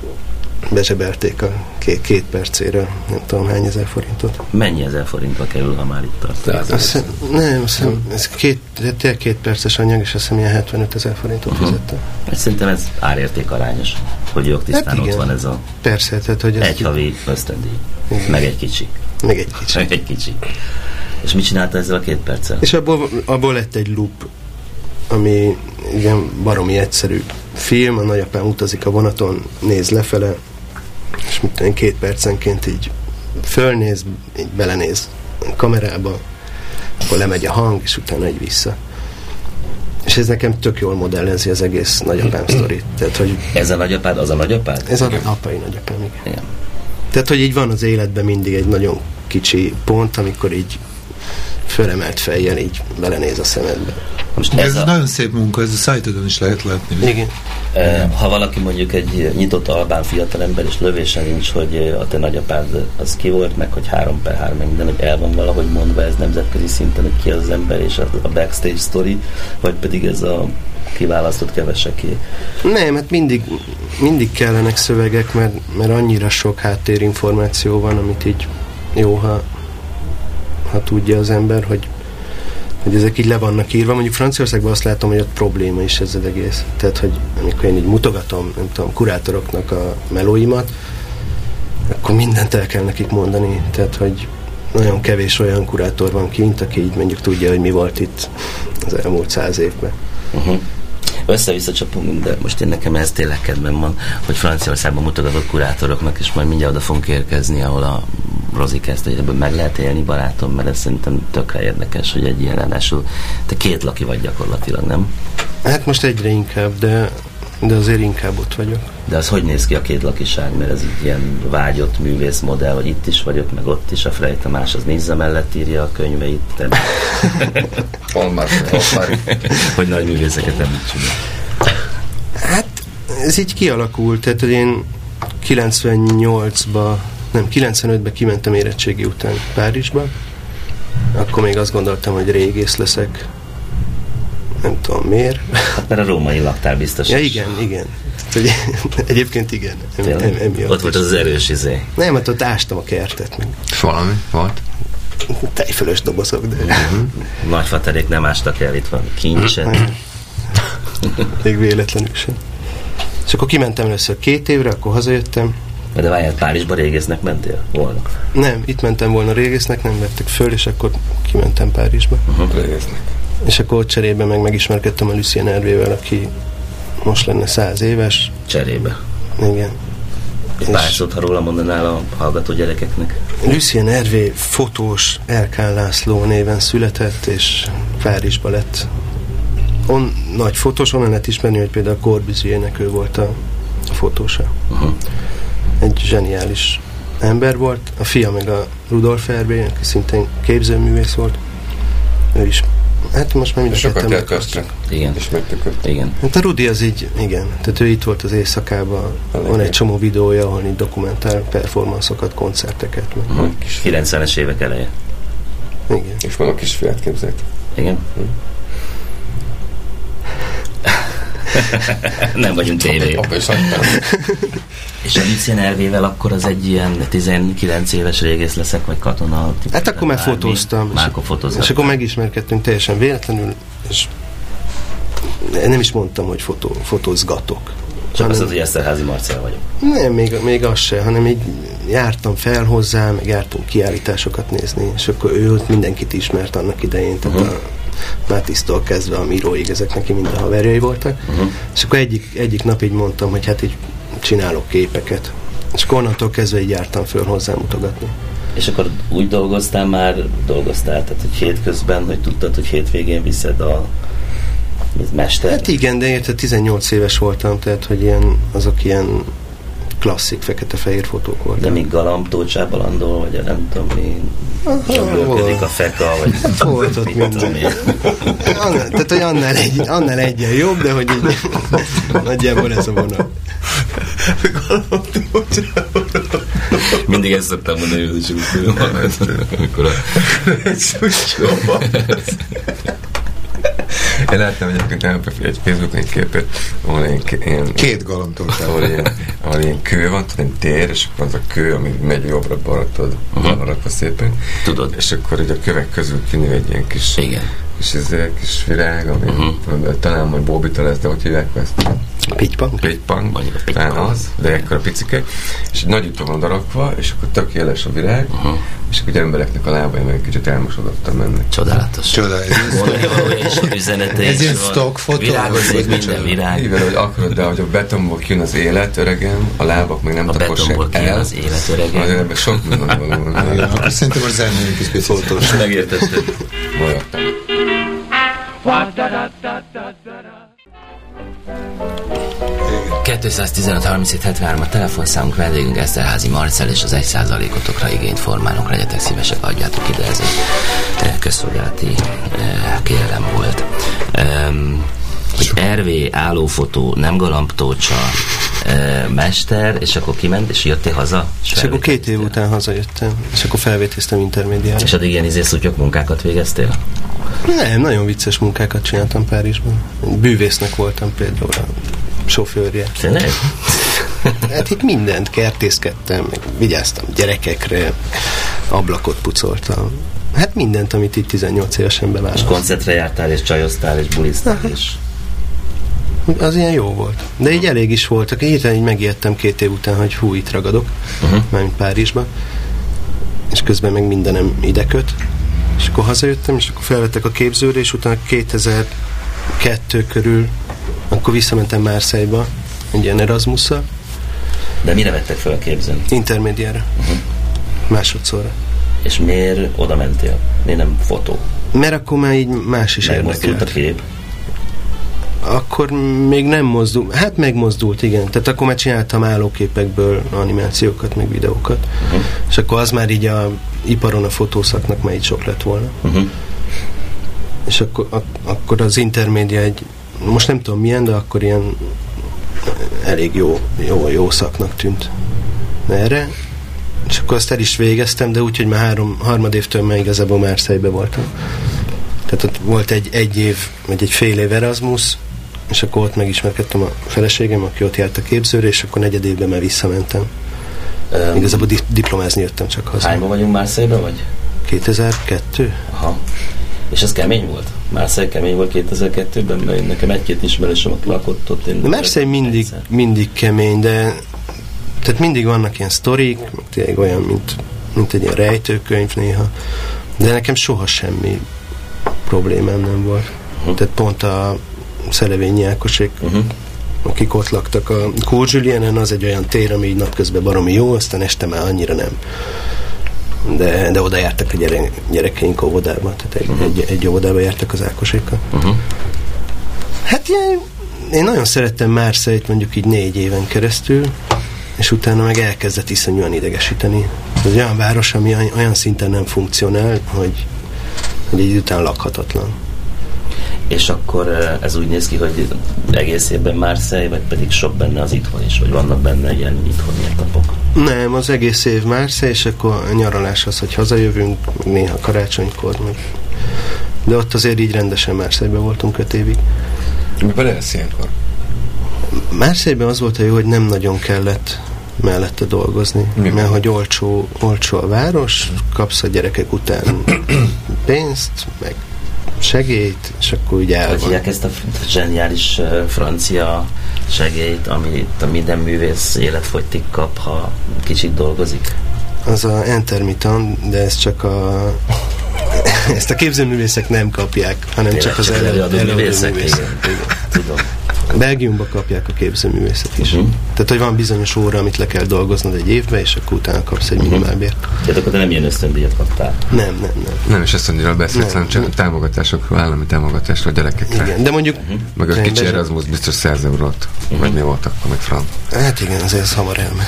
bezsebelték a két, két percére, nem tudom hány ezer forintot. Mennyi ezer forintba kerül, ha már itt tart? Azt, nem, azt hiszem, ez két, két perces anyag, és azt hiszem ilyen hetvenöt ezer forintot uh-huh. fizettem. Szerintem ez árérték arányos, hogy jogtisztán hát ott van ez a persze, tehát, hogy egy havi ösztöndíj, meg egy kicsi. Meg egy kicsi. Meg egy kicsi. És mit csinálta ezzel a két perccel? És abból, abból lett egy loop, ami igen, baromi egyszerű film, a nagyapám utazik a vonaton, néz lefele, és mit tudom, két percenként így fölnéz, így belenéz a kamerába, akkor lemegy a hang, és utána egy vissza. És ez nekem tök jól modellezi az egész nagyapám sztorit. Tehát, hogy ez a nagyapád, az a nagyapád? Ez igen. A apai nagyapám, igen. igen. Tehát, hogy így van az életben mindig egy nagyon kicsi pont, amikor így fölemelt fejjel így belenéz a szemedbe. Most ez, ez a... nagyon szép munka, ez a szájtodon is lehet látni. Igen. E, ha valaki mondjuk egy nyitott albán fiatalember, és lövésen nincs, hogy a te nagyapád az ki volt, meg hogy három per három, meg minden, hogy el van valahogy mondva ez nemzetközi szinten, hogy ki az, az ember, és a, a backstage story, vagy pedig ez a kiválasztott keveseké. Nem, hát mindig, mindig kellenek szövegek, mert, mert annyira sok háttérinformáció van, amit így jó, ha, ha tudja az ember, hogy hogy ezek így le vannak írva. Mondjuk Franciaországban azt látom, hogy ott probléma is ez az egész. Tehát, hogy amikor én így mutogatom, nem tudom, kurátoroknak a melóimat, akkor mindent el kell nekik mondani. Tehát, hogy nagyon kevés olyan kurátor van kint, aki így mondjuk tudja, hogy mi volt itt az elmúlt száz évben. Uh-huh. Össze-vissza csapunk, de most én nekem ez tényleg kedvem van, hogy Franciaországban mutogatok kurátoroknak, és majd mindjárt oda fogunk érkezni, ahol a Rozi kezdte, hogy ebből meg lehet élni, barátom, mert ez szerintem tökre érdekes, hogy egy ilyen ráadásul, te két laki vagy gyakorlatilag, nem? Hát most egyre inkább, de, de azért inkább ott vagyok. De az hogy néz ki a két lakiság, mert ez így ilyen vágyott művészmodell, hogy itt is vagyok, meg ott is, a Frey Tamás az Nézze mellett írja a könyveit. Hogy nagy művészeket említsünk. Hát ez így kialakult, tehát hogy én kilencvennyolcba, nem, kilencvenötbe kimentem érettségi után Párizsba, akkor még azt gondoltam, hogy régész leszek, nem tudom miért. Hát mert a római laktál biztos. Ja, igen, igen. Egyébként igen. Em, em, ott volt az, az erős izé. Nem, hát ott ástam a kertet. Meg. Valami volt? Tejfölös dobozok, de... Uh-huh. Nagyfaterék nem ástak el, itt van kincset. Még véletlenül sem. És akkor kimentem először két évre, akkor hazajöttem. De várjál, Párizsba régésznek mentél volna? Nem, itt mentem volna régésznek, nem vettek föl, és akkor kimentem Párizsba. Uh-huh. Régésznek. És akkor ott cserében meg megismerkedtem a Lucien Hervével, aki most lenne száz éves. Cserébe. Igen. Egy pár szót, ha róla mondanál a hallgató gyerekeknek. Lucien Hervé fotós, Elkán László néven született, és Párizsba lett. On, nagy fotós, onnan lehet ismerni, hogy például Corbusier-nek ő volt a, a fotósa. Uh-huh. Egy zseniális ember volt. A fia meg a Rudolf Hervé, aki szintén képzőművész volt. Ő is. Hát most már mind a ketten megköztek. Igen. Igen. Hát a Rudi az így, igen. Tehát ő itt volt az éjszakában. Van egy csomó videója, ahol így dokumentál performanszokat, koncerteket. Uh-huh. kilencvenes évek eleje. Igen. És van a kisfiát, képzelt. Igen. Hm. Nem vagyunk tévé. És a Lucien Hervével akkor az egy ilyen tizenkilenc éves régész leszek, vagy katona? Hát akkor már fotóztam. Már akkor fotóztam. És akkor megismerkedtünk teljesen véletlenül, és nem is mondtam, hogy fotó, fotózgatok. Csak azt az, hogy Eszterházy Marcell vagyok. Nem, még, még az se, hanem így jártam fel hozzá, meg jártunk kiállításokat nézni, és akkor ő ott mindenkit ismert annak idején, tehát uh-huh. a Mátisztól kezdve a Miróig, ezek neki mind a haverjai voltak. Uh-huh. És akkor egyik, egyik nap így mondtam, hogy hát így csinálok képeket. És akkor onnantól kezdve így jártam föl hozzá mutogatni. És akkor úgy dolgoztál már, dolgoztál, tehát hogy hétközben, hogy tudtad, hogy hétvégén viszed a mester? Hát igen, de érted, tizennyolc éves voltam, tehát hogy ilyen, azok ilyen klasszik fekete-fehér fotók voltak. De még Galamb Tócsában landol, vagy nem tudom mi, működik a feka, vagy volt ott minden. Annál, tehát, hogy annál, egy, annál egyen jobb, de hogy így nagyjából ez a vonal. Galamb Tócsában. Mindig ezt szoktam mondani, hogy csak úgy amikor a... Én láttam egyébként egy Facebookon egy képet, ahol én, én két galambtól, ahol ilyen, ahol ilyen kő van, tudod, egy tér, és akkor az a kő, ami megy jobbra-balra, tudod, uh-huh. maradva szépen. Tudod. És akkor így a kövek közül kinő egy ilyen kis, igen. kis, izé, kis virág, ami uh-huh. talán majd Bóbita lesz, de hogy hívják ezt? Pitypang? Pitypang, talán az, de ekkora picike, és egy nagy ütő van darakva, és akkor tök éles a virág, uh-huh. és akkor egy embereknek a lábai meg kicsit elmosodottan mennek. Csodálatos. Csodálatos. Ez ilyen stock fotó. Virágozik minden virág. Ível, hogy akarod, de hogy a betonból kijön az élet, öregem, a lábak meg nem tapossák el. A betonból kijön az élet, öregem. Azért ebben sok minden való. Akkor szerintem az elmegyünk is picit fotós. Megértetted. Bolyattam. kétszáztizenöt harminchét hetvenhárom a telefonszámunk, vendégünk Eszterházy Marcell, és az egy százalékotokra igényt formálunk, legyetek szívesek, adjátok ide, ez egy közszolgálati kérelem volt. Hogy er vé, állófotó, nem Galamb Tócsa, mester, és akkor kiment, és jöttél haza? És, és akkor két év után hazajöttem, és akkor felvéteztem intermédiára. És addig ilyen izé szutyok munkákat végeztél? Nem, nagyon vicces munkákat csináltam Párizsban. Bűvésznek voltam például a sofőrje. Tényleg? Hát itt mindent kertészkedtem, meg vigyáztam gyerekekre, ablakot pucoltam. Hát mindent, amit itt tizennyolc évesen bevállaltam. És koncertre jártál, és csajoztál, és buliztál, és... Az ilyen jó volt. De így elég is voltak. Így, így megijedtem két év után, hogy hú, itt ragadok, uh-huh. mármint Párizsba. És közben meg mindenem ide köt. És akkor hazajöttem, és akkor felvettek a képzőre, és utána kétezer-kettő körül akkor visszamentem Marseille-ba, egy ilyen Erasmusszal. De mire vettek fel a képzőn? Intermédiára. Uh-huh. másodszorra. És miért oda mentél? Miért nem fotó? Mert akkor már így más is megmozdult érdekelt. a kép? Akkor még nem mozdult, hát megmozdult, igen. Tehát akkor már csináltam állóképekből animációkat, meg videókat. Uh-huh. És akkor az már így a iparon a fotószaknak már így sok lett volna. Uh-huh. És akkor, ak- akkor az intermédia egy, most nem tudom milyen, de akkor ilyen elég jó, jó, jó szaknak tűnt erre. És akkor azt el is végeztem, de úgy, hogy már három, harmad évtől már igazából Marseille-be voltam. Tehát ott volt egy, egy év, vagy egy fél év Erasmus, és akkor ott megismerkedtem a feleségem, aki ott járt a képzőre, és akkor negyed évben már visszamentem. Um, igazából di- diplomázni jöttem csak haza. Hányban vagyunk Marseille-ben, vagy? kétezer-kettő Aha. És ez kemény volt? Marseille kemény volt kétezer-kettőben, mert nekem egy-két ismerősöm ott lakott ott. Én Marseille mindig, mindig kemény, de tehát mindig vannak ilyen sztorik, tényleg olyan, mint, mint egy ilyen rejtőkönyv néha, de nekem soha semmi problémám nem volt. Uh-huh. Tehát pont a Szelevényi Ákosék, uh-huh. akik ott laktak a Cours Julienen, az egy olyan tér, ami így napközben baromi jó, aztán este már annyira nem. De, de oda jártak a gyere, gyerekeink óvodába, tehát egy, uh-huh. egy, egy óvodába jártak az Ákosékkal. Uh-huh. Hát ilyen, én nagyon szerettem Marseille-t mondjuk így négy éven keresztül, és utána meg elkezdett iszonyúan idegesíteni. Ez olyan város, ami olyan szinten nem funkcionál, hogy, hogy egy után lakhatatlan. És akkor ez úgy néz ki, hogy egész évben Marseille, vagy pedig sok benne az itthon is, vagy vannak benne ilyen itthoni etapok? Nem, az egész év Marseille, és akkor a nyaralás az, hogy hazajövünk, néha karácsonykor, meg. De ott azért így rendesen Marseille-ben voltunk öt évig. Miben élsz ilyenkor? Marseille-ben az volt a jó, hogy nem nagyon kellett mellette dolgozni, mi mert hogy olcsó, olcsó a város, kapsz a gyerekek után pénzt, meg segélyt, és akkor úgy el van. Hogy ezt a zseniális uh, francia segélyt, amit a minden művész életfogytig kap, ha kicsit dolgozik? Az a intermittent, de ez csak a ezt a képzőművészek nem kapják, hanem Tényleg, csak az csak előadó művészek. művészek. Igen, igen, tudom. Belgiumban kapják a képzőművészek is. Uh-huh. Tehát, hogy van bizonyos óra, amit le kell dolgoznod egy évbe, és akkor utána kapsz egy uh-huh. minimálbért. Tehát akkor te nem ilyen ösztöndíjat kaptál? Nem, nem, nem. Nem is ösztöndíjról beszélsz, hanem csak támogatásokról, állami támogatásról a gyerekekre. Igen, de mondjuk... Uh-huh. Meg a kicsi Erasmus biztos száz eurót, uh-huh. vagy mi volt akkor, meg franc. Hát igen, azért ez hamar elment.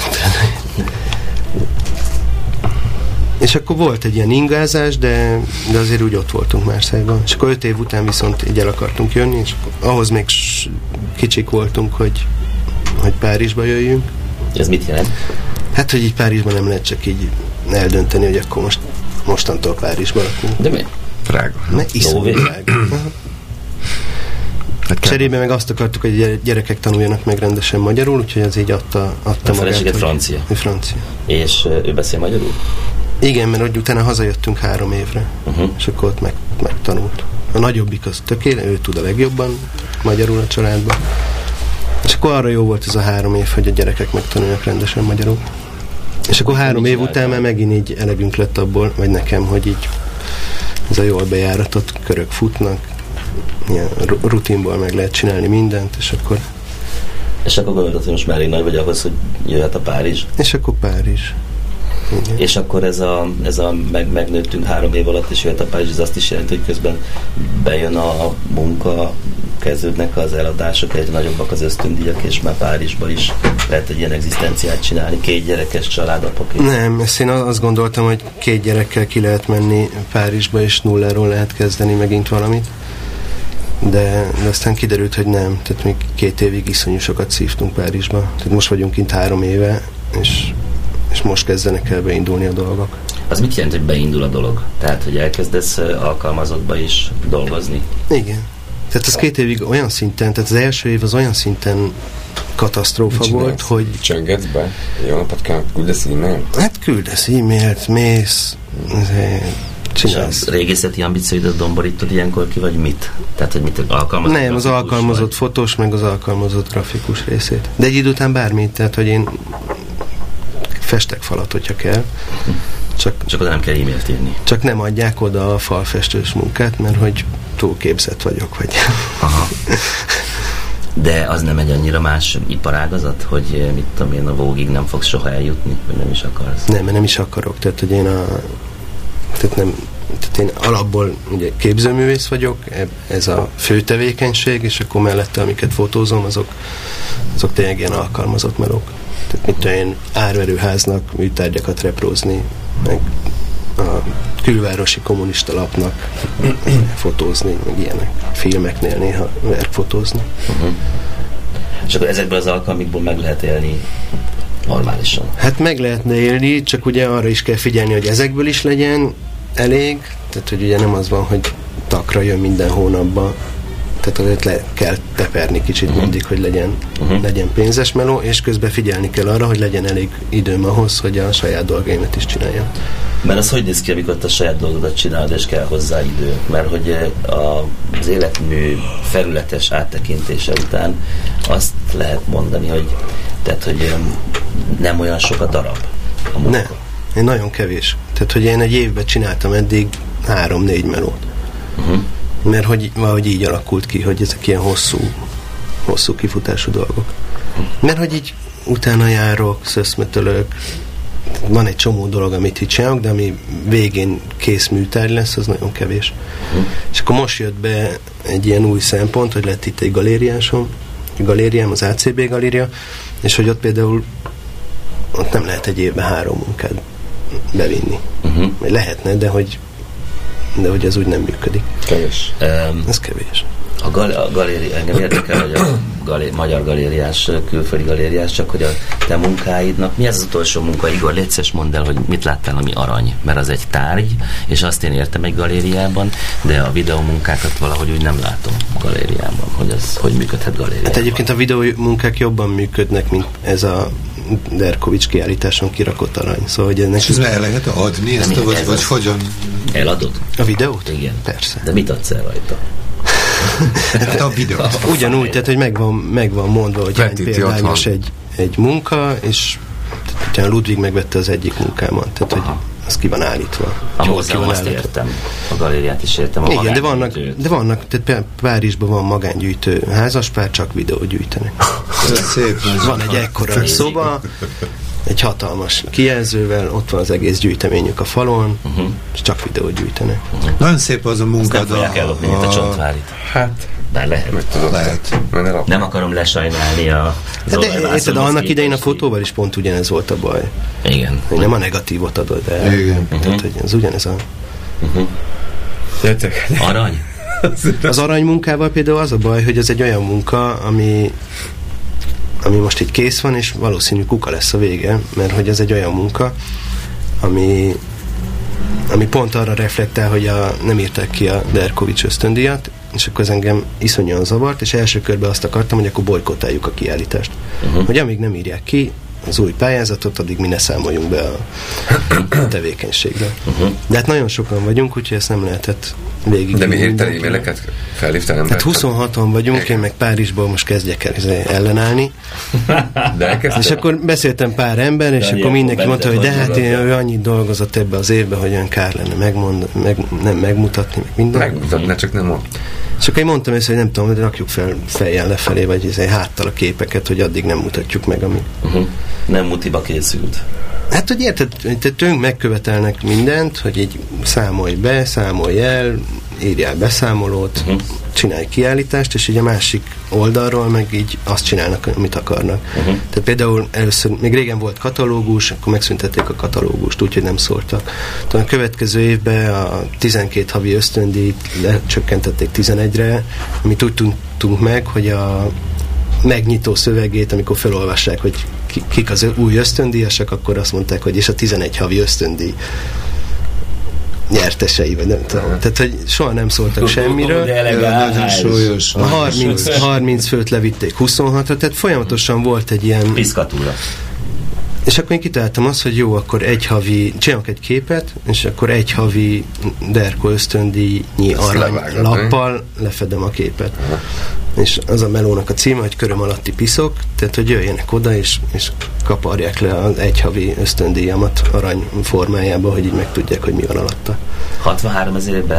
És akkor volt egy ilyen ingázás, de, de azért úgy ott voltunk Marseille-ban. És akkor öt év után viszont így el akartunk jönni, és ahhoz még kicsik voltunk, hogy, hogy Párizsba jöjjünk. Ez mit jelent? Hát, hogy így Párizsban nem lehet csak így eldönteni, hogy akkor most mostantól Párizsba lakunk. De mi? Drága. Ne, iszonyú drága. Hát cserébe meg azt akartuk, hogy a gyerekek tanuljanak meg rendesen magyarul, úgyhogy az így adta, adta a feleséget magát. francia. francia. És ő beszél magyarul? Igen, mert hogy utána hazajöttünk három évre, uh-huh. és akkor ott meg, megtanult. A nagyobbik az tökéletes, ő tud a legjobban magyarul a családban. És akkor arra jó volt ez a három év, hogy a gyerekek megtanuljanak rendesen magyarul. És akkor három év után már megint így elegünk lett abból, vagy nekem, hogy így ez a jól bejáratott körök futnak, ilyen rutinból meg lehet csinálni mindent, és akkor... És akkor gondolod, hogy most már elég nagy vagy ahhoz, hogy jöhet a Párizs. És akkor Párizs. Igen. És akkor ez a, ez a meg, megnőttünk három év alatt, és jöhet a Párizs, ez azt is jelenti, hogy közben bejön a munka, kezdődnek az eladások, egy nagyobbak az ösztöndíjak, és már Párizsba is lehet egy ilyen egzisztenciát csinálni, két gyerekes családapaként. Nem, ezt én azt gondoltam, hogy két gyerekkel ki lehet menni Párizsba, és nulláról lehet kezdeni megint valamit. De, de aztán kiderült, hogy nem. Tehát még két évig iszonyú sokat szívtunk Párizsba. Tehát most vagyunk kint három éve, és, és most kezdenek el beindulni a dolgok. Az mit jelent, hogy beindul a dolog? Tehát, hogy elkezdesz alkalmazottba is dolgozni? Igen. Tehát az két évig olyan szinten, tehát az első év az olyan szinten katasztrófa volt, hogy... Csöngetsz be? Jó napot kell, küldesz e-mailt? Hát küldesz e-mailt, mész, csinálsz. És a régészeti ambícióidat domborítod ilyenkor ki, vagy mit? Tehát, hogy mit alkalmazott? Nem, az alkalmazott vagy? Fotós, meg az alkalmazott grafikus részét. De egy idő után bármit, tehát, hogy én festek falat, hogyha kell. Csak, csak oda nem kell e-mailt írni. Csak nem adják oda a falfestős munkát, mert hogy túlképzett vagyok, vagy... Aha. De az nem egy annyira más iparágazat, hogy mit tudom én, a Vogue-ig nem fogsz soha eljutni, vagy nem is akarsz? Nem, mert nem is akarok. Tehát, hogy én a... Tehát nem... Tehát én alapból ugye képzőművész vagyok, ez a fő tevékenység, és akkor mellette, amiket fotózom, azok, azok tényleg ilyen alkalmazott melók. Tehát mit tudom én, árverőháznak műtárgyakat reprózni, meg a külvárosi kommunista lapnak fotózni, meg ilyenek. Filmeknél néha verkfotózni. Uh-huh. És akkor ezekből az alkalmikból meg lehet élni normálisan? Hát meg lehetne élni, csak ugye arra is kell figyelni, hogy ezekből is legyen elég, tehát hogy ugye nem az van, hogy takra jön minden hónapban, tehát azért le kell teperni kicsit uh-huh. mindig, hogy legyen, uh-huh. legyen pénzes meló, és közben figyelni kell arra, hogy legyen elég időm ahhoz, hogy a saját dolgaimat is csináljam. Mert az hogy néz ki, amikor te a saját dolgodat csinálod, és kell hozzá idő? Mert hogy a, az életmű felületes áttekintése után azt lehet mondani, hogy, tehát, hogy nem olyan sok a darab a munka. Nem, én nagyon kevés. Tehát, hogy én egy évben csináltam eddig három-négy melót. Uh-huh. Mert hogy valahogy így alakult ki, hogy ezek ilyen hosszú, hosszú kifutású dolgok. Mert hogy így utána járok, szöszmetölök, van egy csomó dolog, amit így csinálok, de ami végén kész műtárgy lesz, az nagyon kevés. Uh-huh. És akkor most jött be egy ilyen új szempont, hogy lett itt egy galériásom, egy galériám, az á cé bé galéria, és hogy ott például ott nem lehet egy évben három munkát bevinni. Uh-huh. Lehetne, de hogy de hogy ez úgy nem működik. Kevés. Um, ez kevés. A, gal- a galéri, engem érdekel, hogy a galé- magyar galériás, külföldi galériás, csak hogy a te munkáidnak, mi ez az utolsó munka, Igor, légy szíves, mondd el, hogy mit láttál, ami arany, mert az egy tárgy, és azt én értem egy galériában, de a videómunkákat valahogy úgy nem látom galériában, hogy az hogy működhet galériában. Hát egyébként a videómunkák jobban működnek, mint ez a Derkovics kiállításon kirakott arany. Szóval, hogy ennek... És ez el lehet adni ezt, a, vagy, ez vagy hogyan? Eladod? A videót? Igen. Persze. De mit adsz el rajta? Hát a videót. Ugyanúgy, tehát, hogy megvan, megvan mondva, hogy hány példányos egy, egy munka, és tehát, Ludwig megvette az egyik munkámat. Tehát, hogy az ki van állítva. A múzeum, azt értem. A galériát is értem. A igen, de vannak, de vannak, tehát Párizsban van magángyűjtő házaspár, csak videót gyűjtenek. Szép. Van egy ekkora szoba, egy hatalmas kijelzővel, ott van az egész gyűjteményük a falon, uh-huh. és csak videót gyűjtenek. Uh-huh. Nagyon szép az a munkád. Azt nem fogják ellopni, mint a Csontvárit. Hát, bár lehet. lehet. Nem akarom lesajnálni a de de annak idején a fotóval is pont ugyanez volt a baj. Igen. Hogy nem a negatívot adod el. Igen. Tehát, hogy ez ugyanez a... Uh-huh. Arany? Az aranymunkával például az a baj, hogy ez egy olyan munka, ami ami most így kész van, és valószínű kuka lesz a vége, mert hogy ez egy olyan munka, ami, ami pont arra reflektál, hogy a, nem írták ki a Derkovics ösztöndíjat, és akkor ez engem iszonyúan zavart, és első körben azt akartam, hogy akkor bolykotáljuk a kiállítást. Uh-huh. Hogy amíg nem írják ki az új pályázatot, addig mi ne számoljunk be a, a tevékenységre. Uh-huh. De hát nagyon sokan vagyunk, úgyhogy ezt nem lehetett végig. De mi írtál e-maileket? Felhívtál embert? Hát huszonhatan vagyunk, én meg Párizsból most kezdjek el ellenállni. De és akkor beszéltem pár ember, és de akkor mindenki mondta, hogy de hát én, ő annyit dolgozott ebbe az évben, hogy olyan kár lenne megmond, meg, nem megmutatni, meg minden. Megmutatni, csak nem mond. És akkor én mondtam ezt, hogy nem tudom, hogy rakjuk fel fejjel lefelé, vagy ezért háttal a képeket, hogy addig nem mutatjuk meg, amit. Uh-huh. Nem mutiba készült. Hát, hogy érted, tőlünk megkövetelnek mindent, hogy így számolj be, számolj el, írjál beszámolót, uh-huh. csinálj kiállítást, és így a másik oldalról meg így azt csinálnak, amit akarnak. Uh-huh. Tehát például először, még régen volt katalógus, akkor megszüntették a katalógust, úgyhogy nem szóltak. Tehát a következő évben a tizenkét havi ösztöndíjt lecsökkentették tizenegyre, amit úgy tudtunk meg, hogy a megnyitó szövegét, amikor felolvassák, hogy kik az új ösztöndíjasak, akkor azt mondták, hogy és a tizenegy havi ösztöndíj nyertesei, vagy nem tudom. Tehát, hogy soha nem szóltak semmiről. Nagyon súlyos. A harminc, harminc főt levitték huszonhatra, tehát folyamatosan volt egy ilyen... Piszkatúra. És akkor én kitaláltam azt, hogy jó, akkor egy havi, csinálok egy képet, és akkor egy havi Derko ösztöndíjnyi arany lappal lefedem a képet. Aha. És az a melónak a címe, hogy Köröm alatti piszok, tehát, hogy jöjjenek oda, és, és kaparják le az egy havi ösztöndíjamat arany formájába, hogy így megtudják, hogy mi van alatta. hatvanhárom ezerbe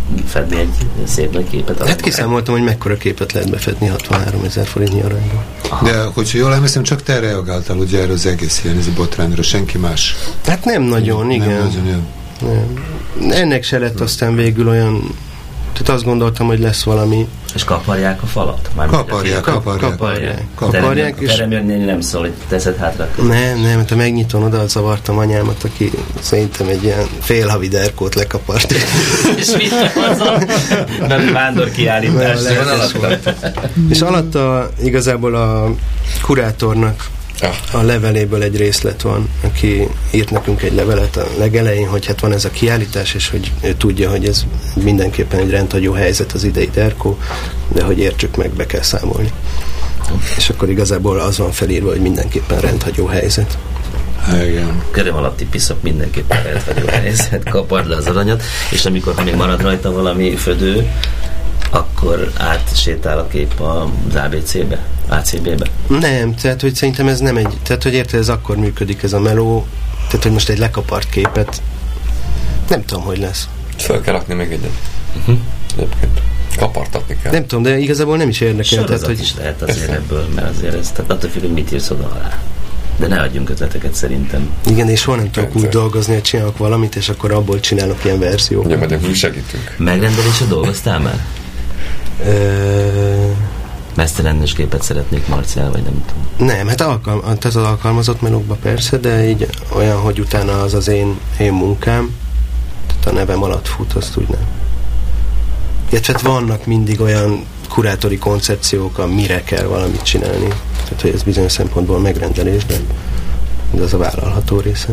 fedni egy szép nagy képet? Hát kiszámoltam, hogy mekkora képet lehet befedni hatvanhárom ezer forintnyi aranyban. De hogyha jól emlékszem, csak te reagáltál ugye erről az egész ilyen, ez a botrányra, senki más. Hát nem nagyon, nem, igen. Nem nagyon, nem. Ennek se lett aztán végül olyan, tehát azt gondoltam, hogy lesz valami. És kaparják a falat? Már kaparják, kaparják. Kaparják. Kaparják. A teremjörnél nem szól, hogy teszed hátra. Nem, nem, hát a megnyitón oda zavartam anyámat, aki szerintem egy ilyen félhavi derkót lekapart. És mit haza? Nem vándor kiállítás. És alatta igazából a kurátornak a leveléből egy részlet van, aki írt nekünk egy levelet a legelején, hogy hát van ez a kiállítás, és hogy ő tudja, hogy ez mindenképpen egy rendhagyó helyzet az idei derkó, de hogy értsük meg, be kell számolni. És akkor igazából az van felírva, hogy mindenképpen rendhagyó helyzet. Igen. Köröm alatti piszok mindenképpen rendhagyó helyzet, kapard le az aranyat, és amikor ha még marad rajta valami födő, akkor átsétál a kép az á bé cé-be, á cé bé-be? Nem, tehát hogy szerintem ez nem egy, tehát hogy érted, ez akkor működik ez a meló, tehát hogy most egy lekapart képet, nem tudom, hogy lesz. Föl kell rakni még egyet. Uh-huh. Egyébként kapartatni kell. Nem tudom, de igazából nem is érdekel. Sorozat tehát, hogy is lehet azért ebből, mert azért ez, tehát attól függ, hogy mit írsz oda alá. De ne adjunk ötleteket szerintem. Igen, és soha nem tudok úgy dolgozni, hogy csinálok valamit, és akkor abból csinálok ilyen verziót. Ugye, majd mi segítünk. Megrendelésre dolgoztál már? Ö... Mesztelenős képet szeretnék, Marciál, vagy nem tudom. Nem, hát alkalm, tehát az alkalmazott melókba persze, de így olyan, hogy utána az az én, én munkám, tehát a nevem alatt fut, azt úgy nem. Illetve hát vannak mindig olyan kurátori koncepciók, mire kell valamit csinálni. Tehát, hogy ez bizonyos szempontból megrendelés, de de az a vállalható része.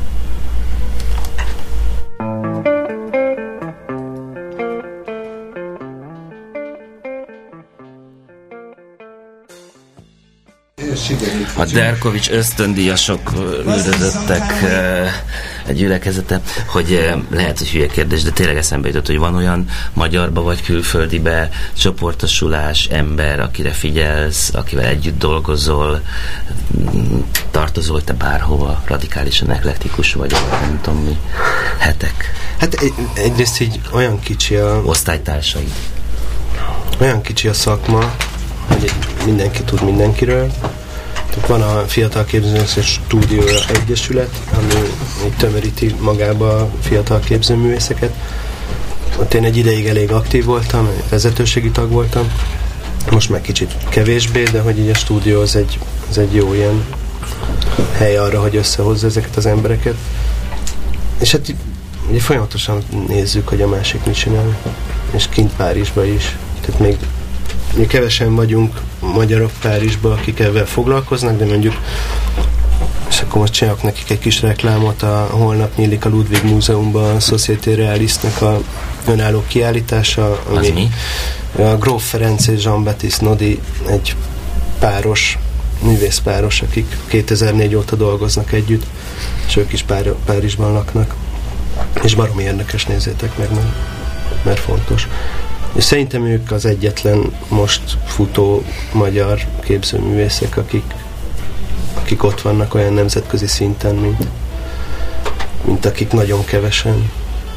A Derkovics ösztöndíjasok üldözöttek egy gyülekezete, hogy lehet, hogy hülye kérdés, de tényleg eszembe jutott, hogy van olyan magyarba vagy külföldibe csoportosulás, ember, akire figyelsz, akivel együtt dolgozol, tartozol te bárhova, radikálisan eklektikus vagy, nem tudom mi, hetek. Hát egy, egyrészt így olyan kicsi a... Osztálytársaid. Olyan kicsi a szakma, hogy mindenki tud mindenkiről. Tehát van a Fiatal Képzőművészek Stúdiója Egyesület, ami tömöríti magába a fiatal képzőművészeket. Ott én egy ideig elég aktív voltam, vezetőségi tag voltam. Most már kicsit kevésbé, de hogy így a stúdió az egy, az egy jó ilyen hely arra, hogy összehozza ezeket az embereket. És hát ugye folyamatosan nézzük, hogy a másik mit csinál. És kint Párizsban is. Tehát még mi kevesen vagyunk magyarok Párizsban, akik ebben foglalkoznak, de mondjuk, és akkor most csinálok nekik egy kis reklámot, a holnap nyílik a Ludwig Múzeumban a Société Realistnek a önálló kiállítása, ami mi? A Gróf Ferenc és Jean-Baptiste Nodi egy páros, művészpáros, akik kétezer-négy óta dolgoznak együtt, és ők is Pár- Párizsban laknak. És baromi érdekes, nézzétek meg, mert, mert fontos. És szerintem ők az egyetlen most futó magyar képzőművészek, akik, akik ott vannak olyan nemzetközi szinten, mint, mint akik nagyon kevesen.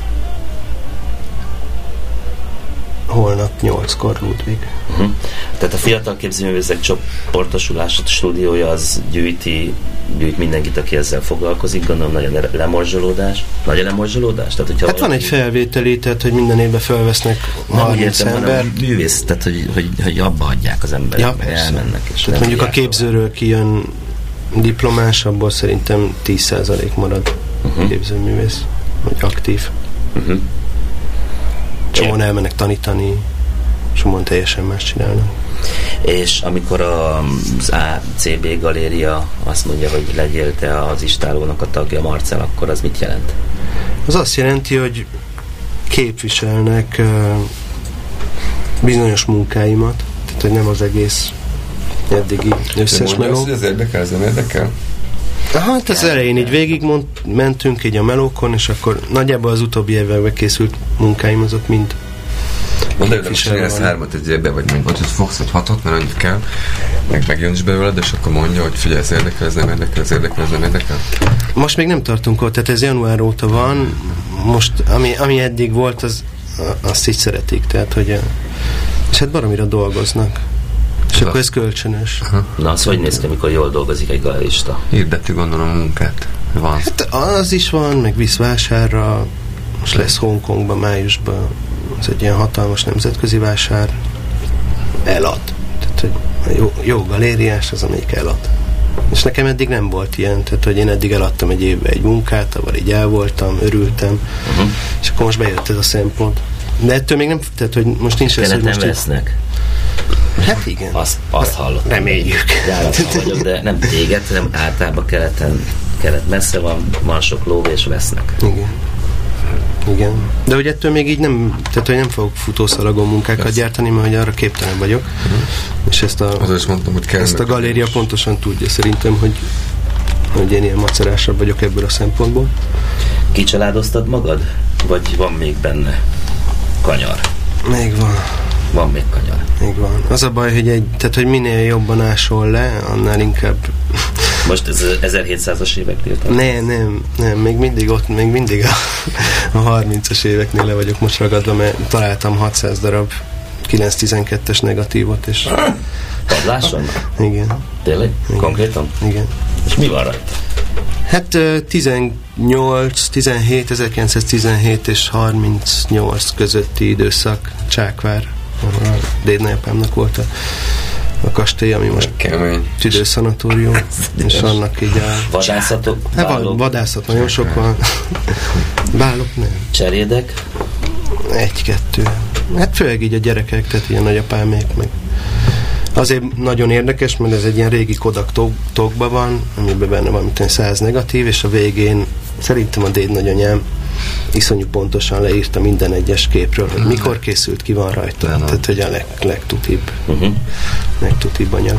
Holnap nyolckor Ludwig. Uh-huh. Tehát a Fiatal Képzőművészek csoportosulása, stúdiója az gyűjti, gyűjt mindenkit, aki ezzel foglalkozik, gondolom nagy a lemorzsolódás. Nagy a lemorzsolódás? Tehát, hogyha hát van egy felvételi, tehát hogy minden évben felvesznek harminc ember. Művész, tehát hogy, hogy, hogy abba hagyják az emberek, ja, meg elmennek. És tehát mondjuk a képzőről kijön diplomás, abból szerintem tíz százalék marad uh-huh. képzőművész, vagy aktív. Uh-huh. Csomóan elmennek tanítani, csomóan teljesen más csinálnak. És amikor az á cé bé galéria azt mondja, hogy legyél te az istálónak a tagja, Marcell, akkor az mit jelent? Az azt jelenti, hogy képviselnek uh, bizonyos munkáimat, tehát hogy nem az egész eddigi összes meló. Mondja, hogy ez érdekel, ez nem érdekel? Aha, hát az elején így végig mond, mentünk így a melókon, és akkor nagyjából az utóbbi években készült munkáim azok mind mondd el, hogy ezt hármat egy évben, vagy még, hogy fogsz egy hatot, mert annyit kell, meg megjön is belőled, és akkor mondja, hogy figyelj, ez érdekel, ez nem érdekel, ez érdekel, ez nem érdekel. Most még nem tartunk ott, tehát ez január óta van, most ami, ami eddig volt, az a, azt így szeretik, tehát, hogy és hát baromira dolgoznak. És De. akkor ez kölcsönös. Aha. Na, az hogy néz ki, amikor jól dolgozik egy galerista? Hirdeti gondolom a munkát. Van. Hát az is van, meg visz vásárra, most lesz Hongkongban, májusban, ez egy ilyen hatalmas nemzetközi vásár, elad. Tehát, hogy jó, jó galériás az, amelyik elad. És nekem eddig nem volt ilyen, tehát, hogy én eddig eladtam egy évbe egy munkát, avval így el voltam, örültem, uh-huh. és akkor most bejött ez a szempont. De ettől még nem, tehát, hogy most nincs ez, hogy most vesznek. Így... Hát igen. Azt, azt hallottam. Reméljük. Gyáratlan vagyok, de nem téged, hanem általában keleten, kelet messze van, van sok lóvé, és vesznek. Igen. Igen. De hogy ettől még így nem, tehát hogy nem fogok futószalagon munkákat Lesz. gyártani, mert hogy arra képtelen vagyok. Uh-huh. És ezt a, mondtam, hogy ezt a galéria is. Pontosan tudja szerintem, hogy, hogy én ilyen macerásabb vagyok ebből a szempontból. Kicsaládoztad magad? Vagy van még benne kanyar? Még van. Van még kanyar. Még van. Az a baj, hogy, egy, tehát, hogy minél jobban ásol le, annál inkább... Most ez ezerhétszázas éveknél? Nem, nem, nem, még mindig ott, még mindig a, a harmincas éveknél le vagyok most ragadva, mert találtam hatszáz darab kilenc tizenkettes negatívot, és... Padláson? Igen. Tényleg? Igen. Konkrétan? Igen. És mi van rajta? Hát tizennyolc, tizenhét, ezerkilencszáztizenhét és harmincnyolc közötti időszak, Csákvár, ahol a dédnagyapámnak volt a, a kastély, ami most kemény tüdőszanatórium, és annak így a... Vadászatok? Hát va- vadászat nagyon sok van. Bálok nem. Cserédek? Egy-kettő. Hát főleg így a gyerekek, tehát ilyen nagyapámék, meg azért nagyon érdekes, mert ez egy ilyen régi Kodak tog, togba van, amiben benne van mint száz negatív, és a végén szerintem a déd nagyanyám iszonyú pontosan leírta minden egyes képről, hogy mikor készült, ki van rajta. Nem, tehát, hogy a leg, legtutibb uh-huh. legtutibb anyag.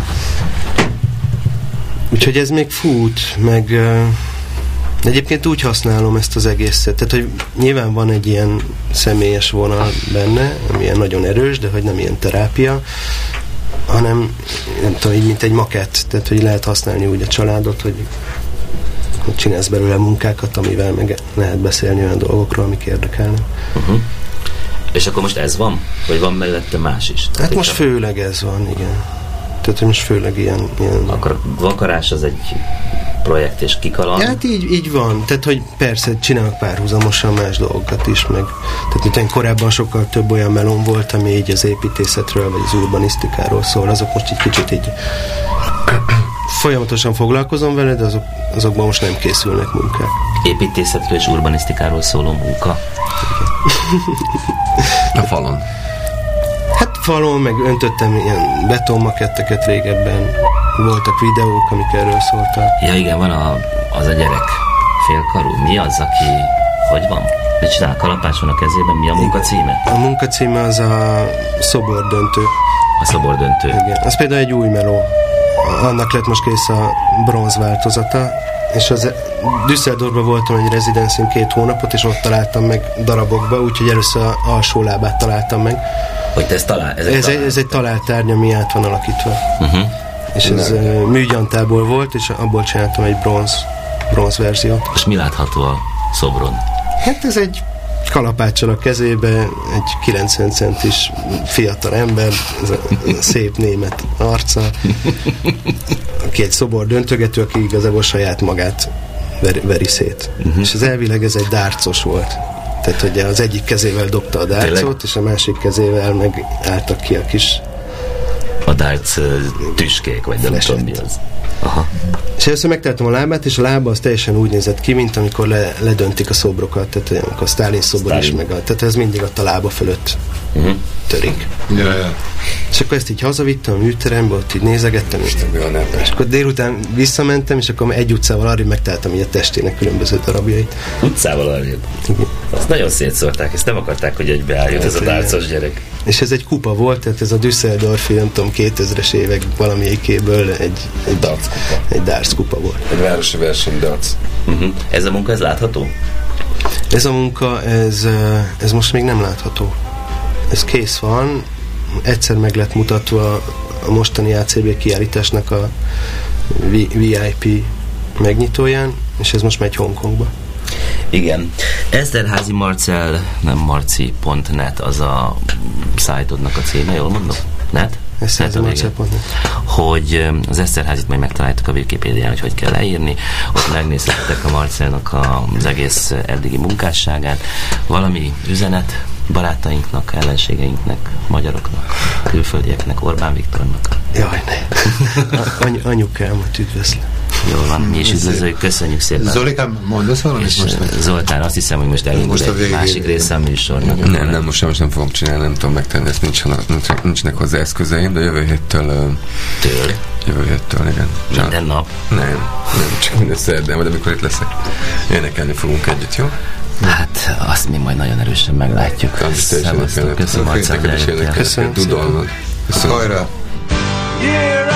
Úgyhogy ez még fut, meg uh, egyébként úgy használom ezt az egészet, tehát, hogy nyilván van egy ilyen személyes vonal benne, ami ilyen nagyon erős, de hogy nem ilyen terápia, hanem nem tudom, így mint egy makett, tehát hogy lehet használni úgy a családot, hogy, hogy csinálsz belőle munkákat, amivel meg lehet beszélni olyan dolgokról, amik érdekelnek. Uh-huh. És akkor most ez van? Vagy van mellette más is? Tehát hát most a... főleg ez van, igen. Tehát, hogy most főleg ilyen... ilyen... Akkor vakarás az egy projekt és kikaland? Hát így, így van. Tehát, hogy persze csinálok párhuzamosan más dolgokat is, meg tehát mint én korábban sokkal több olyan melón volt, ami így az építészetről, vagy az urbanisztikáról szól. Azok most egy kicsit így folyamatosan foglalkozom vele, de azok, azokban most nem készülnek munkák. Építészetről és urbanisztikáról szóló munka? A falon. Hát falon, meg öntöttem ilyen betonmaketteket régebben. Voltak videók, amik erről szóltak. Ja igen, van a, az a gyerek félkarú. Mi az, aki... Hogy van? Mit csinál? Kalapács van a kezében? Mi a munka címe? A munka címe az a szobordöntő. A szobordöntő. Igen. Az például egy új meló. Annak lett most kész a bronz változata, és az Düsseldorfban voltam egy rezidenszim két hónapot, és ott találtam meg darabokba, úgyhogy először a alsó lábát találtam meg. Hogy te ezt talál? Ez, ez, egy, ez egy talált tárgy, ami át van alakítva. Uh-huh. És ez uh, műgyantából volt, és abból csináltam egy bronz, bronz verziót. És mi látható a szobron? Hát ez egy kalapáccsal a kezébe, egy kilencven centis fiatal ember, ez a, a szép német arca, aki egy szobor döntögető, aki igazából saját magát veri, veri szét. Uh-huh. És ez elvileg ez egy dárcos volt. Tehát, hogy az egyik kezével dobta a dárcot, tényleg? És a másik kezével meg álltak ki a kis... A dárc uh, tüskék, vagy nem tudom mi az. Aha. És először megtaláltam a lábát, és a lába az teljesen úgy nézett ki, mint amikor le, ledöntik a szobrokat, tehát amikor a Sztálin szobor Stalin. is meg a, tehát ez mindig ott a lába fölött uh-huh. törik. Ja, ja. És akkor ezt így hazavittem a műterembe, ott így nézegettem, és, és akkor délután visszamentem, és akkor egy utcával arrébb megtaláltam így a testének különböző darabjait. Utcával arrébb? Igen. Azt nagyon szétszórták, ezt nem akarták, hogy egybeálljon ez a dárcos gyerek. És ez egy kupa volt, tehát ez a Düsseldorfi, nem tudom, kétezres évek valamelyikéből egy, egy darts kupa. Egy darts kupa volt. Egy városi verseny darts. Uh-huh. Ez a munka, ez látható? Ez a munka, ez, ez most még nem látható. Ez kész van, egyszer meg lett mutatva a mostani á cé bé kiállításnak a vé i pé megnyitóján, és ez most megy Hongkongba. Igen. Eszterházi Marcell, nem marci pont net az a szájtodnak a címe, jól mondom? Net? Eszterházi Marcell pont net. Hogy az Eszterházit majd megtaláltuk a Wikipédián, hogy hogy kell leírni. Ott megnézhettek a Marcellnak az egész eddigi munkásságát. Valami üzenet barátainknak, ellenségeinknek, magyaroknak, külföldieknek, Orbán Viktornak. Jaj, ne. Any- anyukámat üdvözlöm. Jól van, mi is üdvözöljük, köszönjük szépen. Zolikám, mondasz valamit most? Zoltán, azt hiszem, hogy most elindul most egy másik része a műsornak. Nem, nem, most, most nem fogom csinálni, nem tudom megtenni, ezt nincs, nincsnek hozzá eszközeim, de jövő héttől... Től? Jövő héttől, igen. Minden nap? Nem, nem, csak minden szerdán, vagy amikor itt leszek. Énekelni fogunk együtt, jó? Hát, azt mi majd nagyon erősen meglátjuk. Szevasztok, köszönöm, Marcell, köszönöm. Köszönöm. Köszönöm. Hajrá!